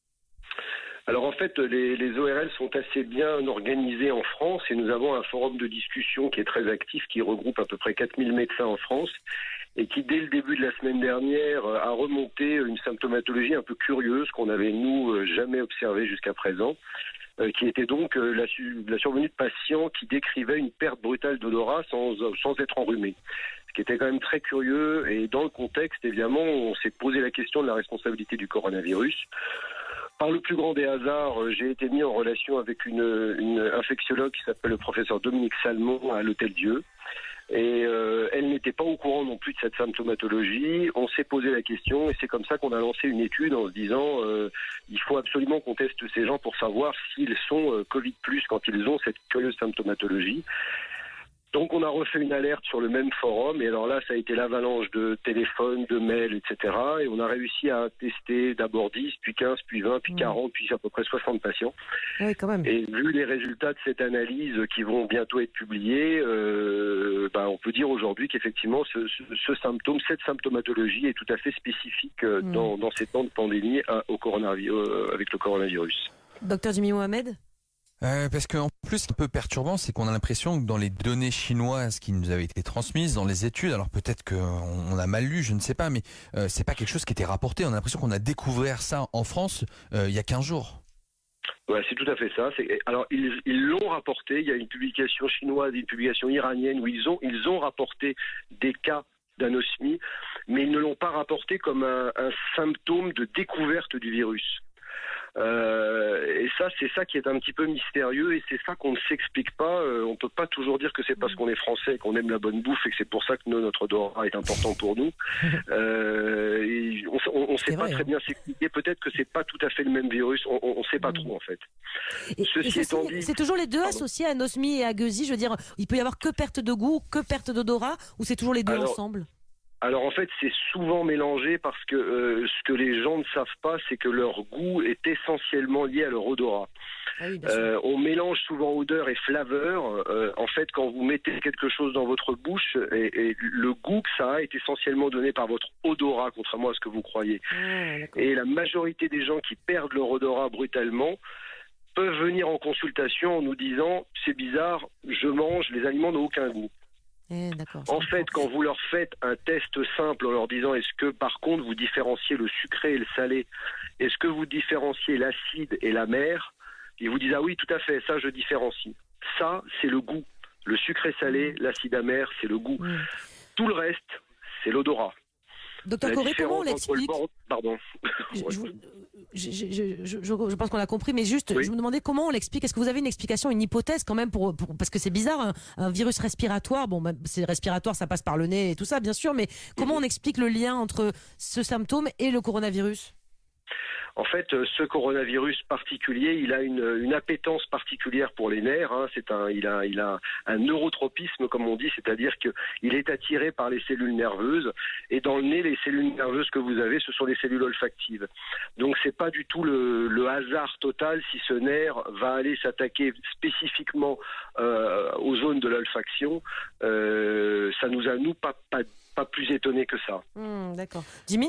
Alors en fait, les, les O R L sont assez bien organisés en France et nous avons un forum de discussion qui est très actif, qui regroupe à peu près quatre mille médecins en France et qui, dès le début de la semaine dernière, a remonté une symptomatologie un peu curieuse qu'on n'avait, nous, jamais observée jusqu'à présent, euh, qui était donc euh, la, la survenue de patients qui décrivaient une perte brutale d'odorat sans, sans être enrhumés. Ce qui était quand même très curieux et dans le contexte, évidemment, on s'est posé la question de la responsabilité du coronavirus. Par le plus grand des hasards, j'ai été mis en relation avec une, une infectiologue qui s'appelle le professeur Dominique Salmon à l'Hôtel Dieu. Et euh, elle n'était pas au courant non plus de cette symptomatologie. On s'est posé la question et c'est comme ça qu'on a lancé une étude en se disant euh, il faut absolument qu'on teste ces gens pour savoir s'ils sont euh, Covid plus quand ils ont cette curieuse symptomatologie. Donc on a refait une alerte sur le même forum et alors là ça a été l'avalanche de téléphones, de mails, et cetera. Et on a réussi à tester d'abord dix, puis quinze, puis vingt, puis quarante, puis à peu près soixante patients. Oui, quand même. Et vu les résultats de cette analyse qui vont bientôt être publiés, euh, bah, on peut dire aujourd'hui qu'effectivement ce, ce, ce symptôme, cette symptomatologie est tout à fait spécifique euh, mmh. dans, dans ces temps de pandémie à, au coronavirus, euh, avec le coronavirus. Docteur Jimmy Mohamed? Euh, parce qu'en plus, ce qui est un peu perturbant, c'est qu'on a l'impression que dans les données chinoises qui nous avaient été transmises, dans les études, alors peut-être qu'on a mal lu, je ne sais pas, mais euh, c'est pas quelque chose qui était rapporté. On a l'impression qu'on a découvert ça en France euh, il y a quinze jours. Ouais, c'est tout à fait ça. C'est, alors ils, ils l'ont rapporté. Il y a une publication chinoise, une publication iranienne où ils ont ils ont rapporté des cas d'anosmie, mais ils ne l'ont pas rapporté comme un, un symptôme de découverte du virus. Euh, et ça, c'est ça qui est un petit peu mystérieux et c'est ça qu'on ne s'explique pas. Euh, on peut pas toujours dire que c'est parce qu'on est français qu'on aime la bonne bouffe et que c'est pour ça que nous, notre odorat est important pour nous. Euh, et on ne sait pas vrai, très hein. bien s'expliquer. Peut-être que c'est pas tout à fait le même virus. On ne sait pas mmh. trop en fait. Et, Ceci et étant dit, c'est toujours les deux pardon. associés, anosmie et agueusie. Je veux dire, il peut y avoir que perte de goût, que perte d'odorat, ou c'est toujours les deux Alors, ensemble? Alors en fait, c'est souvent mélangé parce que euh, ce que les gens ne savent pas, c'est que leur goût est essentiellement lié à leur odorat. Ah oui, euh, on mélange souvent odeur et flaveur. Euh, en fait, quand vous mettez quelque chose dans votre bouche, et, et le goût que ça a est essentiellement donné par votre odorat, contrairement à ce que vous croyez. Ah, et la majorité des gens qui perdent leur odorat brutalement peuvent venir en consultation en nous disant « c'est bizarre, je mange, les aliments n'ont aucun goût ». Eh, en fait, quand vous leur faites un test simple en leur disant est-ce que par contre vous différenciez le sucré et le salé, est-ce que vous différenciez l'acide et l'amer, ils vous disent ah oui tout à fait, ça je différencie. Ça c'est le goût. Le sucré salé, l'acide amer, c'est le goût. Mmh. Tout le reste, c'est l'odorat. Docteur Corré, comment on l'explique? Bord... Pardon. Je, je, je, je, je, je pense qu'on a compris, mais juste, oui. je me demandais comment on l'explique. Est-ce que vous avez une explication, une hypothèse quand même pour, pour parce que c'est bizarre, un, un virus respiratoire. Bon, c'est respiratoire, ça passe par le nez et tout ça, bien sûr, mais comment on explique le lien entre ce symptôme et le coronavirus? En fait, ce coronavirus particulier, il a une, une appétence particulière pour les nerfs. Hein. C'est un, il a, il a un neurotropisme, comme on dit, c'est-à-dire qu'il est attiré par les cellules nerveuses. Et dans le nez, les cellules nerveuses que vous avez, ce sont des cellules olfactives. Donc, c'est pas du tout le, le hasard total si ce nerf va aller s'attaquer spécifiquement euh, aux zones de l'olfaction. Euh, ça nous a nous pas, pas, pas plus étonnés que ça. Mmh, d'accord. Jimmy ?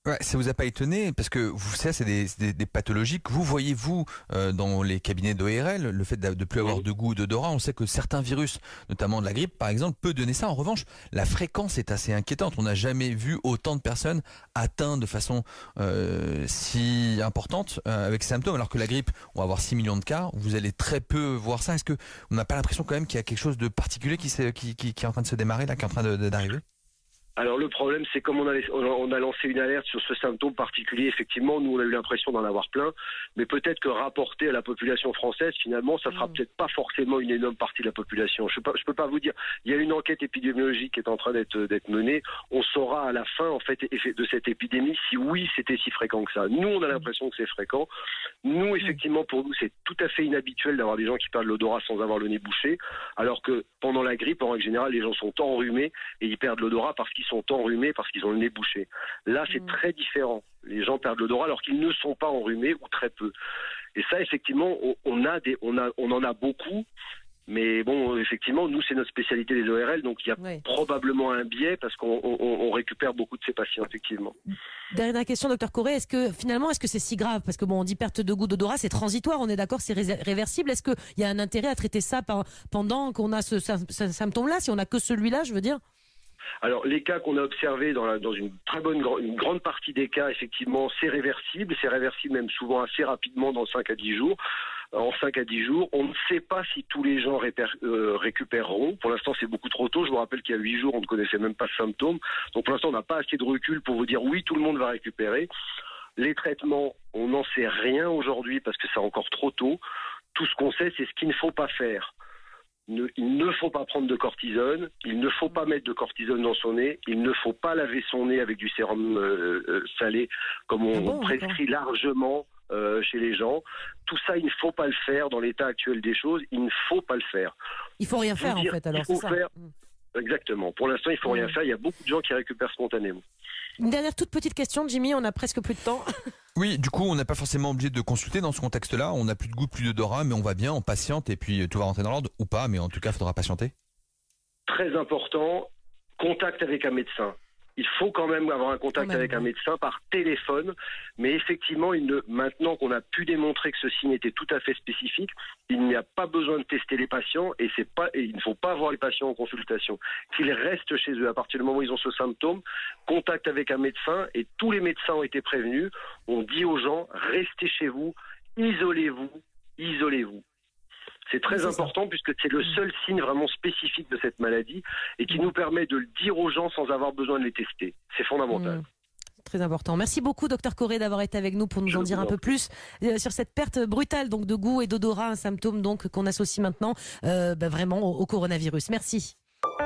Ouais, ça vous a pas étonné parce que vous, ça c'est des, des, des pathologies que vous voyez vous euh, dans les cabinets d'O R L, le fait de ne plus avoir de goût ou d'odorat. On sait que certains virus, notamment de la grippe par exemple, peut donner ça. En revanche, la fréquence est assez inquiétante. On n'a jamais vu autant de personnes atteintes de façon euh, si importante euh, avec ces symptômes. Alors que la grippe, on va avoir six millions de cas. Vous allez très peu voir ça. Est-ce que on n'a pas l'impression quand même qu'il y a quelque chose de particulier qui, qui, qui, qui est en train de se démarrer là, qui est en train de, de, d'arriver? Alors le problème, c'est comme on a, on a lancé une alerte sur ce symptôme particulier, effectivement, nous on a eu l'impression d'en avoir plein, mais peut-être que rapporté à la population française, finalement, ça sera mmh. peut-être pas forcément une énorme partie de la population. Je peux pas, je peux pas vous dire. Il y a une enquête épidémiologique qui est en train d'être d'être menée. On saura à la fin, en fait, de cette épidémie si oui, c'était si fréquent que ça. Nous, on a l'impression que c'est fréquent. Nous, effectivement, pour nous, c'est tout à fait inhabituel d'avoir des gens qui perdent l'odorat sans avoir le nez bouché, alors que pendant la grippe, en règle générale, les gens sont enrhumés et ils perdent l'odorat parce qu'ils sont enrhumés parce qu'ils ont le nez bouché. Là, c'est mmh. très différent. Les gens perdent l'odorat alors qu'ils ne sont pas enrhumés ou très peu. Et ça, effectivement, on, on a des, on a, on en a beaucoup. Mais bon, effectivement, nous, c'est notre spécialité des O R L, donc il y a oui. probablement un biais parce qu'on on, on récupère beaucoup de ces patients, effectivement. Dernière question, docteur Corré, est-ce que finalement, est-ce que c'est si grave? Parce que bon, on dit perte de goût d'odorat, c'est transitoire, on est d'accord, c'est ré- réversible. Est-ce qu'il y a un intérêt à traiter ça par, pendant qu'on a ce, ce, ce symptôme-là, si on n'a que celui-là, je veux dire? Alors, les cas qu'on a observés dans, la, dans une très bonne, une grande partie des cas, effectivement, c'est réversible. C'est réversible même souvent assez rapidement, dans cinq à dix jours. En cinq à dix jours, on ne sait pas si tous les gens réper, euh, récupéreront. Pour l'instant, c'est beaucoup trop tôt. Je vous rappelle qu'il y a huit jours, on ne connaissait même pas ce symptôme. Donc, pour l'instant, on n'a pas assez de recul pour vous dire oui, tout le monde va récupérer. Les traitements, on n'en sait rien aujourd'hui parce que c'est encore trop tôt. Tout ce qu'on sait, c'est ce qu'il ne faut pas faire. Ne, il ne faut pas prendre de cortisone, il ne faut pas mettre de cortisone dans son nez, il ne faut pas laver son nez avec du sérum euh, euh, salé, comme on, ah bon, on prescrit d'accord. largement euh, chez les gens. Tout ça, il ne faut pas le faire dans l'état actuel des choses, il ne faut pas le faire. Il faut rien faire, dire, en fait, alors, c'est ça. Faire, exactement. Pour l'instant, il faut mmh. rien faire. Il y a beaucoup de gens qui récupèrent spontanément. Une dernière toute petite question, Jimmy, on a presque plus de temps. Oui, du coup, on n'est pas forcément obligé de consulter dans ce contexte-là. On n'a plus de goût, plus d'odorat, mais on va bien, on patiente et puis tout va rentrer dans l'ordre ou pas, mais en tout cas, il faudra patienter. Très important, contact avec un médecin. Il faut quand même avoir un contact avec un médecin par téléphone, mais effectivement, il ne, maintenant qu'on a pu démontrer que ce signe était tout à fait spécifique, il n'y a pas besoin de tester les patients et, c'est pas, et il ne faut pas avoir les patients en consultation. Qu'ils restent chez eux à partir du moment où ils ont ce symptôme, contact avec un médecin, et tous les médecins ont été prévenus. On dit aux gens, restez chez vous, isolez-vous, isolez-vous. C'est très c'est important ça. Puisque c'est le seul signe vraiment spécifique de cette maladie et qui mmh. nous permet de le dire aux gens sans avoir besoin de les tester. C'est fondamental. Mmh. Très important. Merci beaucoup, docteur Corré, d'avoir été avec nous pour nous Je en dire un peu plus euh, sur cette perte brutale donc de goût et d'odorat, un symptôme donc qu'on associe maintenant euh, bah, vraiment au, au coronavirus. Merci.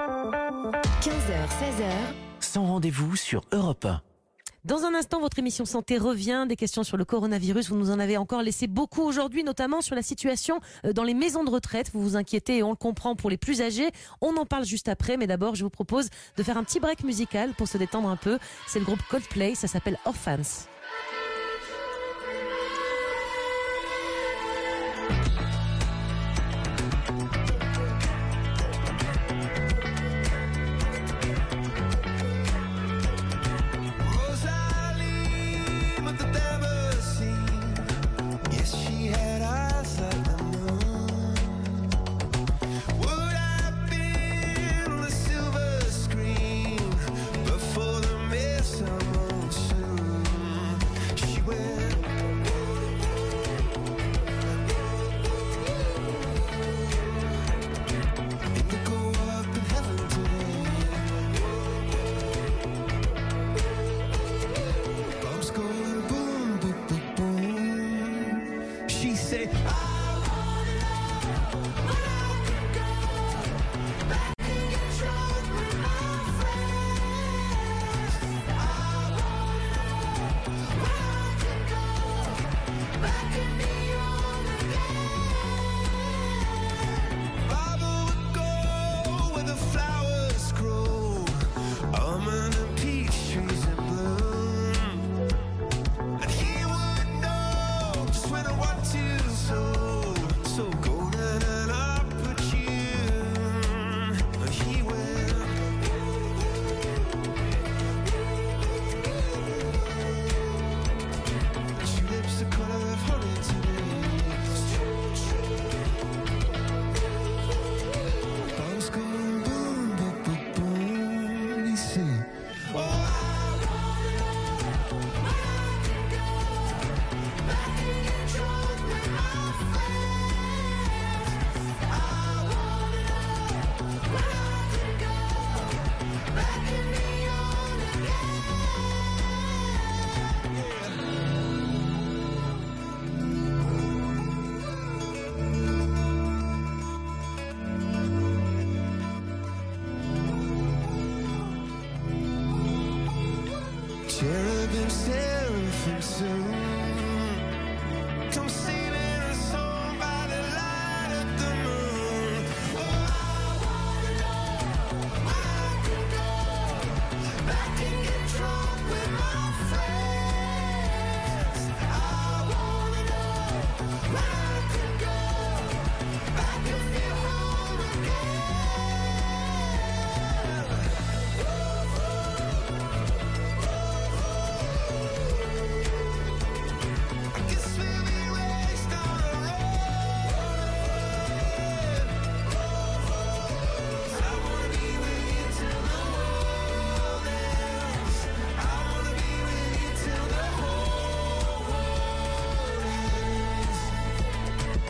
quinze heures, seize heures. Sans rendez-vous sur Europe un. Dans un instant, votre émission Santé revient. Des questions sur le coronavirus. Vous nous en avez encore laissé beaucoup aujourd'hui, notamment sur la situation dans les maisons de retraite. Vous vous inquiétez et on le comprend pour les plus âgés. On en parle juste après. Mais d'abord, je vous propose de faire un petit break musical pour se détendre un peu. C'est le groupe Coldplay. Ça s'appelle Orphans. Before the mist, I'm on soon. Cherubim, seraphim soon. Come singing a song by the light of the moon. Oh, I wanna know where I can go back and get drunk with my friends. I wanna know where I can go back and feel home again. I guess we'll be raised on a road. I wanna be with you till the world ends. I wanna be with you till the whole world ends.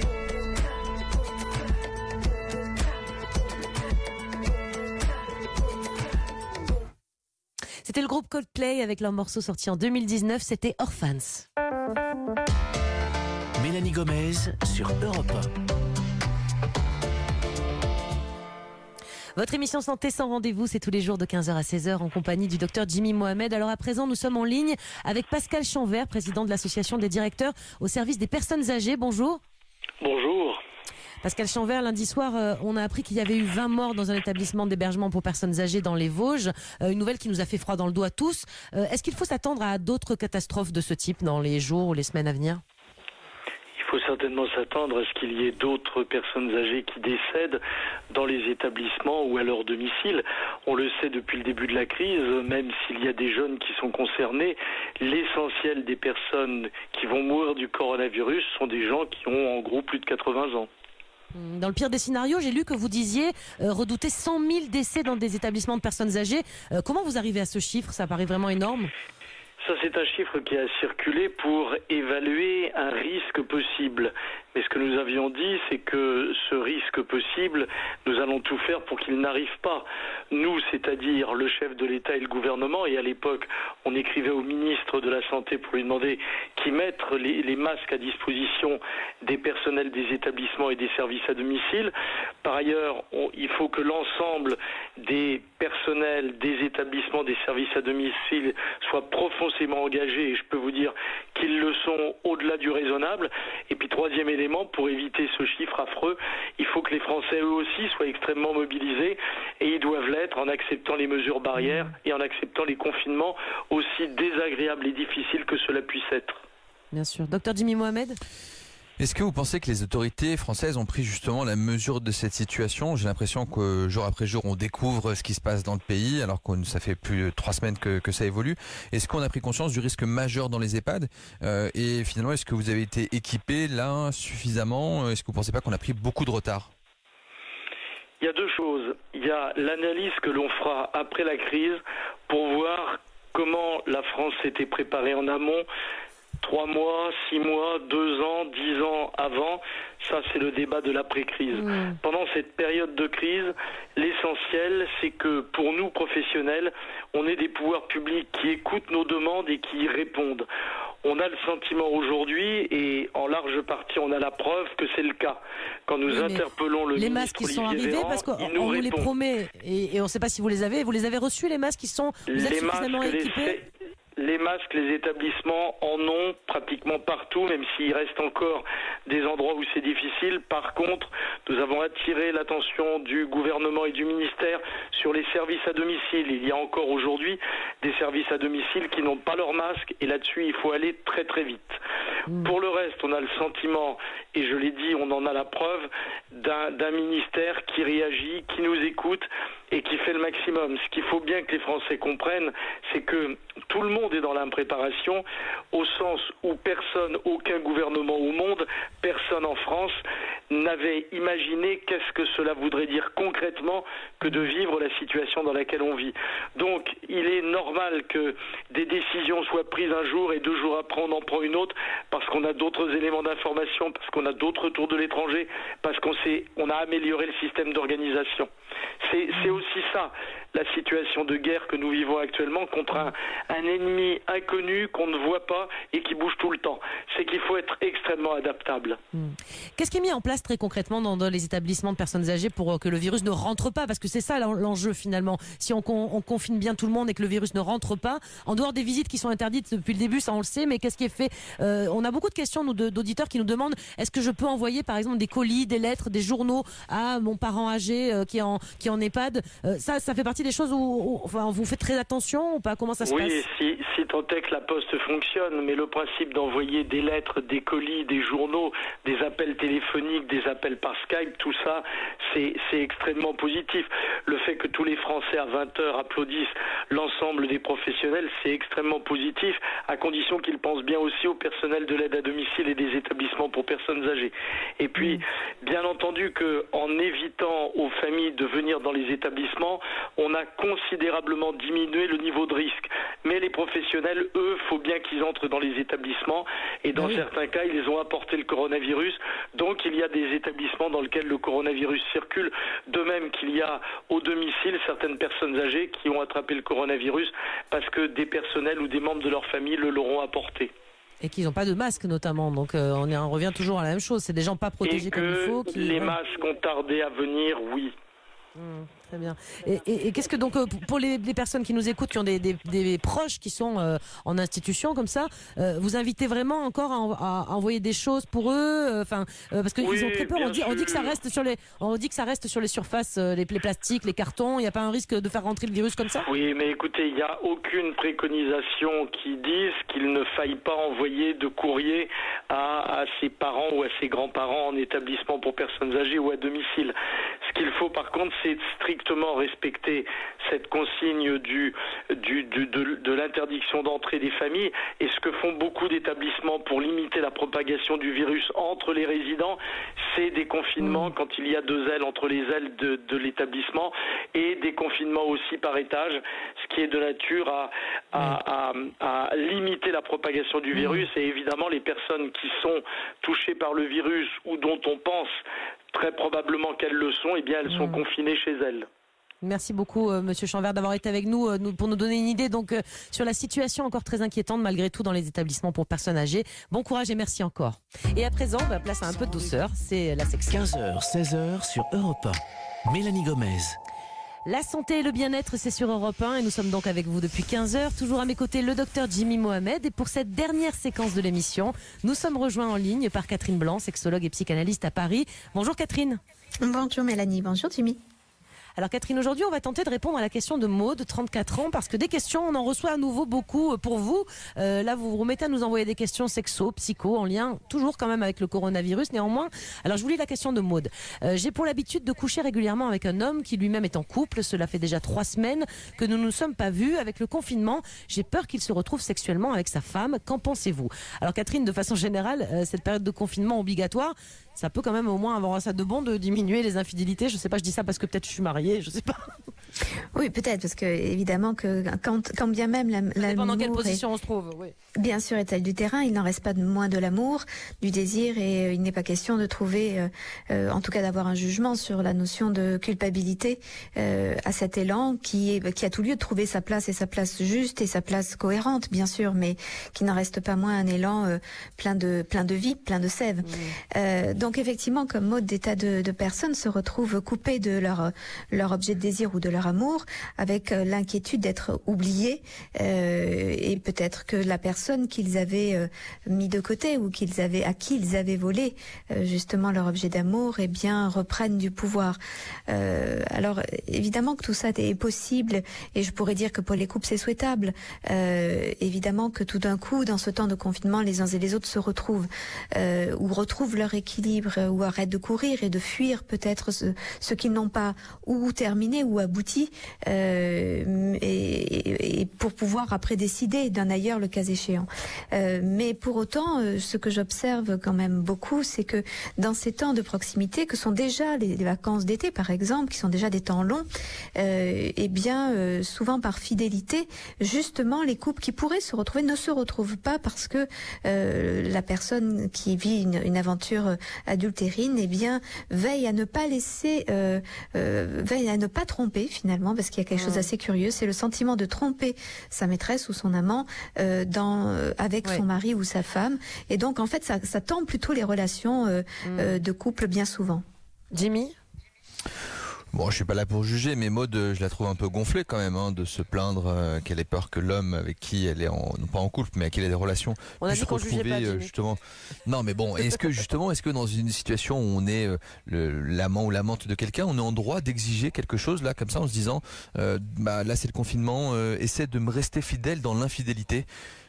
C'était le groupe Coldplay avec leur morceau sorti en deux mille dix-neuf, c'était Orphans. Mélanie Gomez sur Europe un. Votre émission Santé sans rendez-vous, c'est tous les jours de quinze heures à seize heures en compagnie du docteur Jimmy Mohamed. Alors à présent, nous sommes en ligne avec Pascal Chanvert, président de l'association des directeurs au service des personnes âgées. Bonjour. Bonjour. Pascal Chanvert, lundi soir, euh, on a appris qu'il y avait eu vingt morts dans un établissement d'hébergement pour personnes âgées dans les Vosges. Euh, une nouvelle qui nous a fait froid dans le dos à tous. Euh, est-ce qu'il faut s'attendre à d'autres catastrophes de ce type dans les jours ou les semaines à venir ? Il faut certainement s'attendre à ce qu'il y ait d'autres personnes âgées qui décèdent dans les établissements ou à leur domicile. On le sait depuis le début de la crise, même s'il y a des jeunes qui sont concernés, l'essentiel des personnes qui vont mourir du coronavirus sont des gens qui ont en gros plus de quatre-vingts ans. Dans le pire des scénarios, j'ai lu que vous disiez euh, redouter cent mille décès dans des établissements de personnes âgées. Euh, comment vous arrivez à ce chiffre ? Ça paraît vraiment énorme. Ça, c'est un chiffre qui a circulé pour évaluer un risque possible. Mais ce que nous avions dit, c'est que ce risque possible, nous allons tout faire pour qu'il n'arrive pas. Nous, c'est-à-dire le chef de l'État et le gouvernement, et à l'époque, on écrivait au ministre de la Santé pour lui demander qu'ils mettent les, les masques à disposition des personnels des établissements et des services à domicile. Par ailleurs, on, il faut que l'ensemble des personnels des établissements, des services à domicile soient profondément engagés, et je peux vous dire qu'ils le sont au-delà du raisonnable. Et puis, troisième élément, pour éviter ce chiffre affreux, il faut que les Français, eux aussi, soient extrêmement mobilisés, et ils doivent l'être en acceptant les mesures barrières et en acceptant les confinements, aussi désagréables et difficiles que cela puisse être. Bien sûr. Docteur Jimmy Mohamed ? Est-ce que vous pensez que les autorités françaises ont pris justement la mesure de cette situation ? J'ai l'impression que jour après jour, on découvre ce qui se passe dans le pays, alors que ça fait plus de trois semaines que, que ça évolue. Est-ce qu'on a pris conscience du risque majeur dans les EHPAD ? euh, Et finalement, est-ce que vous avez été équipé là suffisamment ? Est-ce que vous ne pensez pas qu'on a pris beaucoup de retard ? Il y a deux choses. Il y a l'analyse que l'on fera après la crise pour voir comment la France s'était préparée en amont. Trois mois, six mois, deux ans, dix ans avant, ça c'est le débat de l'après-crise. Mmh. Pendant cette période de crise, l'essentiel c'est que pour nous professionnels, on ait des pouvoirs publics qui écoutent nos demandes et qui y répondent. On a le sentiment aujourd'hui, et en large partie on a la preuve que c'est le cas. Quand nous oui, interpellons le les ministre masques qui Olivier sont arrivés, Véran, parce qu'on nous vous répond. les promet, et, et on ne sait pas si vous les avez, vous les avez reçus les masques qui sont, vous êtes les suffisamment masques, équipés les... Les masques, les établissements en ont pratiquement partout, même s'il reste encore des endroits où c'est difficile. Par contre, nous avons attiré l'attention du gouvernement et du ministère sur les services à domicile. Il y a encore aujourd'hui des services à domicile qui n'ont pas leur masque, et là-dessus, il faut aller très très vite. Mmh. Pour le reste, on a le sentiment, et je l'ai dit, on en a la preuve, d'un, d'un ministère qui réagit, qui nous écoute et qui fait le maximum. Ce qu'il faut bien que les Français comprennent, c'est que tout le monde est dans l'impréparation, au sens où personne, aucun gouvernement au monde, personne en France n'avait imaginé qu'est-ce que cela voudrait dire concrètement que de vivre la situation dans laquelle on vit. Donc, il est normal que des décisions soient prises un jour et deux jours après on en prend une autre, parce qu'on a d'autres éléments d'information, parce qu'on a d'autres retours de l'étranger, parce qu'on sait, on a amélioré le système d'organisation. C'est, c'est aussi ça. la situation de guerre que nous vivons actuellement contre un, un ennemi inconnu qu'on ne voit pas et qui bouge tout le temps. C'est qu'il faut être extrêmement adaptable. Mmh. Qu'est-ce qui est mis en place très concrètement dans, dans les établissements de personnes âgées pour que le virus ne rentre pas? Parce que c'est ça l'enjeu finalement. Si on, on, on confine bien tout le monde et que le virus ne rentre pas, en dehors des visites qui sont interdites depuis le début, ça on le sait, mais qu'est-ce qui est fait? euh, On a beaucoup de questions nous, d'auditeurs qui nous demandent est-ce que je peux envoyer par exemple des colis, des lettres, des journaux à mon parent âgé euh, qui est en, qui est en EHPAD? euh, Ça, ça fait partie des choses où, où enfin, vous faites très attention ou pas? Comment ça se oui, passe? Oui, si, si tant est que la poste fonctionne, mais le principe d'envoyer des lettres, des colis, des journaux, des appels téléphoniques, des appels par Skype, tout ça, c'est extrêmement positif. Le fait que tous les Français à vingt heures applaudissent l'ensemble des professionnels, c'est extrêmement positif, à condition qu'ils pensent bien aussi au personnel de l'aide à domicile et des établissements pour personnes âgées. Et puis, bien entendu qu'en évitant aux familles de venir dans les établissements, on a considérablement diminué le niveau de risque. Mais les professionnels, eux, faut bien qu'ils entrent dans les établissements et dans oui. certains cas, ils ont apporté le coronavirus. Donc, il y a des établissements dans lesquels le coronavirus circule, de même qu'il y a au domicile certaines personnes âgées qui ont attrapé le coronavirus parce que des personnels ou des membres de leur famille le leur ont apporté. Et qu'ils n'ont pas de masque notamment, donc euh, on, est, on revient toujours à la même chose, c'est des gens pas protégés et comme il faut. Qui... les masques ont tardé à venir, oui. Mmh, très bien. Et, et, et qu'est-ce que donc pour les, les personnes qui nous écoutent, qui ont des, des, des proches qui sont euh, en institution comme ça, euh, vous invitez vraiment encore à, à envoyer des choses pour eux, enfin euh, parce qu'ils oui, ont très peur. On dit, on dit que ça reste sur les, on dit que ça reste sur les surfaces, euh, les, les plastiques, les cartons. Il n'y a pas un risque de faire rentrer le virus comme ça? Oui, mais écoutez, il n'y a aucune préconisation qui dise qu'il ne faille pas envoyer de courrier à, à ses parents ou à ses grands-parents en établissement pour personnes âgées ou à domicile. Ce qu'il faut par contre, c'est strictement respecter cette consigne du, du, du, de, de l'interdiction d'entrée des familles. Et ce que font beaucoup d'établissements pour limiter la propagation du virus entre les résidents, c'est des confinements mmh. quand il y a deux ailes entre les ailes de, de l'établissement et des confinements aussi par étage, ce qui est de nature à, à, à, à limiter la propagation du virus. Et évidemment, les personnes qui sont touchées par le virus ou dont on pense très probablement qu'elles le sont, eh bien elles sont mmh. confinées chez elles. Merci beaucoup, euh, Monsieur Chanvert, d'avoir été avec nous, euh, nous pour nous donner une idée donc euh, sur la situation encore très inquiétante malgré tout dans les établissements pour personnes âgées. Bon courage et merci encore. Et à présent, bah, place à un peu de douceur, c'est la section. quinze heures, seize heures sur Europe un. Mélanie Gomez. La santé et le bien-être, c'est sur Europe un et nous sommes donc avec vous depuis quinze heures. Toujours à mes côtés, le docteur Jimmy Mohamed. Et pour cette dernière séquence de l'émission, nous sommes rejoints en ligne par Catherine Blanc, sexologue et psychanalyste à Paris. Bonjour Catherine. Bonjour Mélanie, bonjour Jimmy. Alors Catherine, aujourd'hui on va tenter de répondre à la question de Maud, trente-quatre ans, parce que des questions, on en reçoit à nouveau beaucoup pour vous. Euh, là, vous vous remettez à nous envoyer des questions sexo, psycho, en lien toujours quand même avec le coronavirus néanmoins. Alors je vous lis la question de Maud. Euh, J'ai pour l'habitude de coucher régulièrement avec un homme qui lui-même est en couple. Cela fait déjà trois semaines que nous ne nous sommes pas vus. Avec le confinement, j'ai peur qu'il se retrouve sexuellement avec sa femme. Qu'en pensez-vous? Alors Catherine, de façon générale, euh, cette période de confinement obligatoire, ça peut quand même au moins avoir ça de bon de diminuer les infidélités. Je sais pas, je dis ça parce que peut-être je suis mariée, je sais pas. Oui, peut-être, parce que évidemment que quand, quand bien même la, la dans quelle position est, on se trouve, oui. Bien sûr, est-elle du terrain, il n'en reste pas de moins de l'amour, du désir, et euh, il n'est pas question de trouver, euh, euh, en tout cas d'avoir un jugement sur la notion de culpabilité euh, à cet élan qui, est, qui a tout lieu de trouver sa place et sa place juste et sa place cohérente, bien sûr, mais qui n'en reste pas moins un élan euh, plein de plein de vie, plein de sève. Mmh. Euh, donc effectivement, comme mode, des tas de, de personnes se retrouvent coupées de leur leur objet de désir ou de leur amour, avec euh, l'inquiétude d'être oubliés euh, et peut-être que la personne qu'ils avaient euh, mis de côté ou qu'ils avaient à qui ils avaient volé euh, justement leur objet d'amour, eh bien reprennent du pouvoir. Euh, alors évidemment que tout ça est possible et je pourrais dire que pour les couples c'est souhaitable. Euh, évidemment que tout d'un coup, dans ce temps de confinement, les uns et les autres se retrouvent euh, ou retrouvent leur équilibre ou arrêtent de courir et de fuir peut-être ce, ce qu'ils n'ont pas ou terminé ou abouti euh, et, et pour pouvoir après décider d'un ailleurs le cas échéant. Euh, mais pour autant, euh, ce que j'observe quand même beaucoup, c'est que dans ces temps de proximité, que sont déjà les, les vacances d'été par exemple, qui sont déjà des temps longs, euh, et bien euh, souvent par fidélité, justement les couples qui pourraient se retrouver ne se retrouvent pas parce que euh, la personne qui vit une, une aventure adultérine, eh bien, veille à ne pas laisser, euh, euh, veille à ne pas tromper finalement, parce qu'il y a quelque chose d'assez curieux, c'est le sentiment de tromper sa maîtresse ou son amant euh, dans, euh, avec Ouais. son mari ou sa femme. Et donc, en fait, ça, ça tend plutôt les relations euh, Mm. euh, de couple bien souvent. Jimmy? Bon, je suis pas là pour juger, mais Maud, euh, je la trouve un peu gonflée quand même, hein, de se plaindre euh, qu'elle ait peur que l'homme avec qui elle est, en, non pas en couple, mais avec qui elle a des relations, On a puisse dit qu'on jugeait pas, euh, Jimmy. justement. Non, mais bon, est-ce que justement, est-ce que dans une situation où on est euh, le- l'amant ou l'amante de quelqu'un, on est en droit d'exiger quelque chose là, comme ça, en se disant, euh, bah là c'est le confinement, euh, essaie de me rester fidèle dans l'infidélité.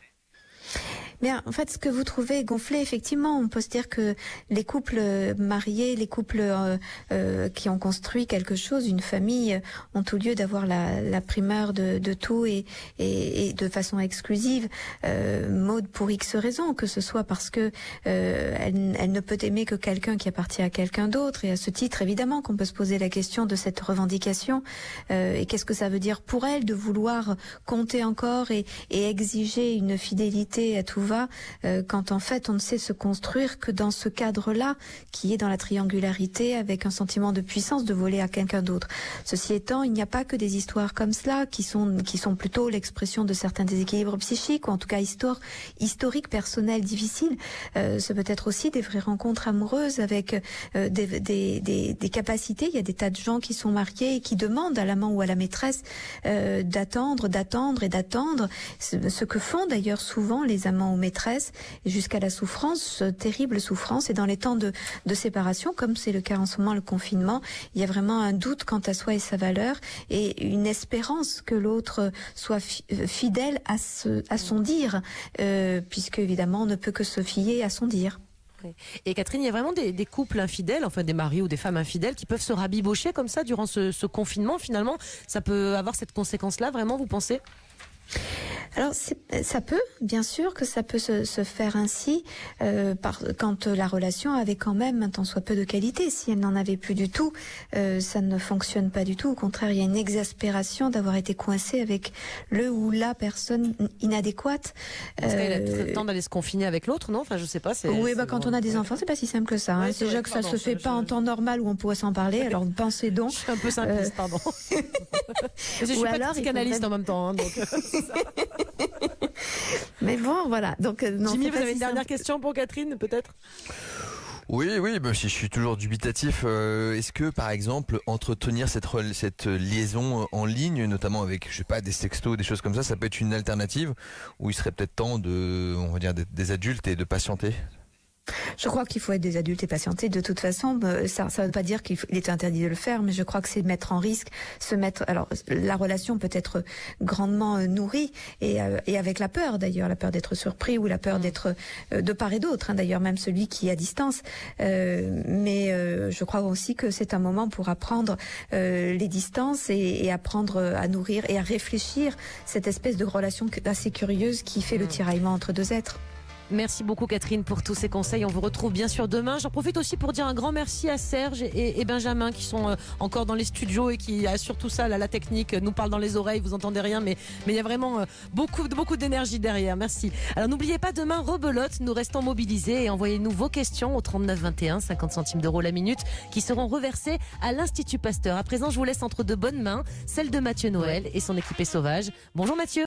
Bien, en fait, ce que vous trouvez gonflé, effectivement, on peut se dire que les couples euh, mariés, les couples euh, euh, qui ont construit quelque chose, une famille, euh, ont tout lieu d'avoir la, la primeur de, de tout et, et, et de façon exclusive. Euh, Maud, pour X raisons, que ce soit parce que euh, elle, elle ne peut aimer que quelqu'un qui appartient à quelqu'un d'autre, et à ce titre, évidemment, qu'on peut se poser la question de cette revendication euh, et qu'est-ce que ça veut dire pour elle de vouloir compter encore et, et exiger une fidélité à tout va. Euh, quand en fait on ne sait se construire que dans ce cadre-là qui est dans la triangularité avec un sentiment de puissance de voler à quelqu'un d'autre. Ceci étant, il n'y a pas que des histoires comme cela qui sont qui sont plutôt l'expression de certains déséquilibres psychiques ou en tout cas histoire, historiques, personnels, difficiles. Euh, ce peut être aussi des vraies rencontres amoureuses avec euh, des, des, des, des capacités. Il y a des tas de gens qui sont mariés et qui demandent à l'amant ou à la maîtresse euh, d'attendre, d'attendre et d'attendre. Ce, ce que font d'ailleurs souvent les amants ou maîtresses, jusqu'à la souffrance, euh, terrible souffrance. Et dans les temps de, de séparation, comme c'est le cas en ce moment, le confinement, il y a vraiment un doute quant à soi et sa valeur, et une espérance que l'autre soit fi- euh, fidèle à, ce, à son dire, euh, puisque évidemment on ne peut que se fier à son dire. Et Catherine, il y a vraiment des, des couples infidèles, enfin des maris ou des femmes infidèles qui peuvent se rabibocher comme ça durant ce, ce confinement. Finalement, ça peut avoir cette conséquence-là, vraiment, vous pensez ? Alors c'est- ça peut, bien sûr que ça peut se, se faire ainsi euh, par, quand la relation avait quand même un tant soit peu de qualité. Si elle n'en avait plus du tout, euh, ça ne fonctionne pas du tout. Au contraire, il y a une exaspération d'avoir été coincé avec le ou la personne inadéquate. Parce qu'il a Euh, le temps d'aller se confiner avec l'autre, non ? Enfin, je sais pas. c'est- oui, c'est bah, quand vraiment- on a des enfants, c'est pas si simple que ça. hein. Ouais, c'est c'est déjà vrai, que ça pardon, se fait je- pas en temps normal où on pourrait s'en parler. Alors pensez donc. Je suis un peu simpliste, Euh, pardon. Mais je suis ou pas alors, il psychanalyste faudrait- en même temps. hein, donc, euh, Mais bon, voilà. Donc, euh, non, Jimmy, c'est vous pas avez si une dernière simple. question pour Catherine, peut-être ? Oui, oui, bah, si je suis toujours dubitatif, euh, est-ce que par exemple entretenir cette, rel- cette liaison en ligne, notamment avec, je sais pas, des sextos, des choses comme ça, ça peut être une alternative où il serait peut-être temps de, on va dire, d'être des adultes et de patienter? Je crois qu'il faut être des adultes et patienter. De toute façon, euh, ça ne veut pas dire qu'il faut- il est interdit de le faire, mais je crois que c'est mettre en risque, se mettre. Alors, la relation peut être grandement euh, nourrie et, euh, et avec la peur d'ailleurs, la peur d'être surpris ou la peur d'être euh, de part et d'autre. Hein, d'ailleurs, même celui qui est à distance. Euh, mais euh, je crois aussi que c'est un moment pour apprendre euh, les distances et, et apprendre à nourrir et à réfléchir cette espèce de relation assez curieuse qui fait le tiraillement entre deux êtres. Merci beaucoup Catherine pour tous ces conseils. On vous retrouve bien sûr demain. J'en profite aussi pour dire un grand merci à Serge et, et Benjamin qui sont euh, encore dans les studios et qui assurent tout ça, là, la technique, nous parle dans les oreilles, vous entendez rien, mais mais il y a vraiment euh, beaucoup, beaucoup d'énergie derrière. Merci. Alors n'oubliez pas, demain, rebelote, nous restons mobilisés et envoyez-nous vos questions au trente-neuf vingt et un, cinquante centimes d'euros la minute, qui seront reversées à l'Institut Pasteur. À présent, je vous laisse entre de bonnes mains, celle de Mathieu Noël et son équipée sauvage. Bonjour Mathieu.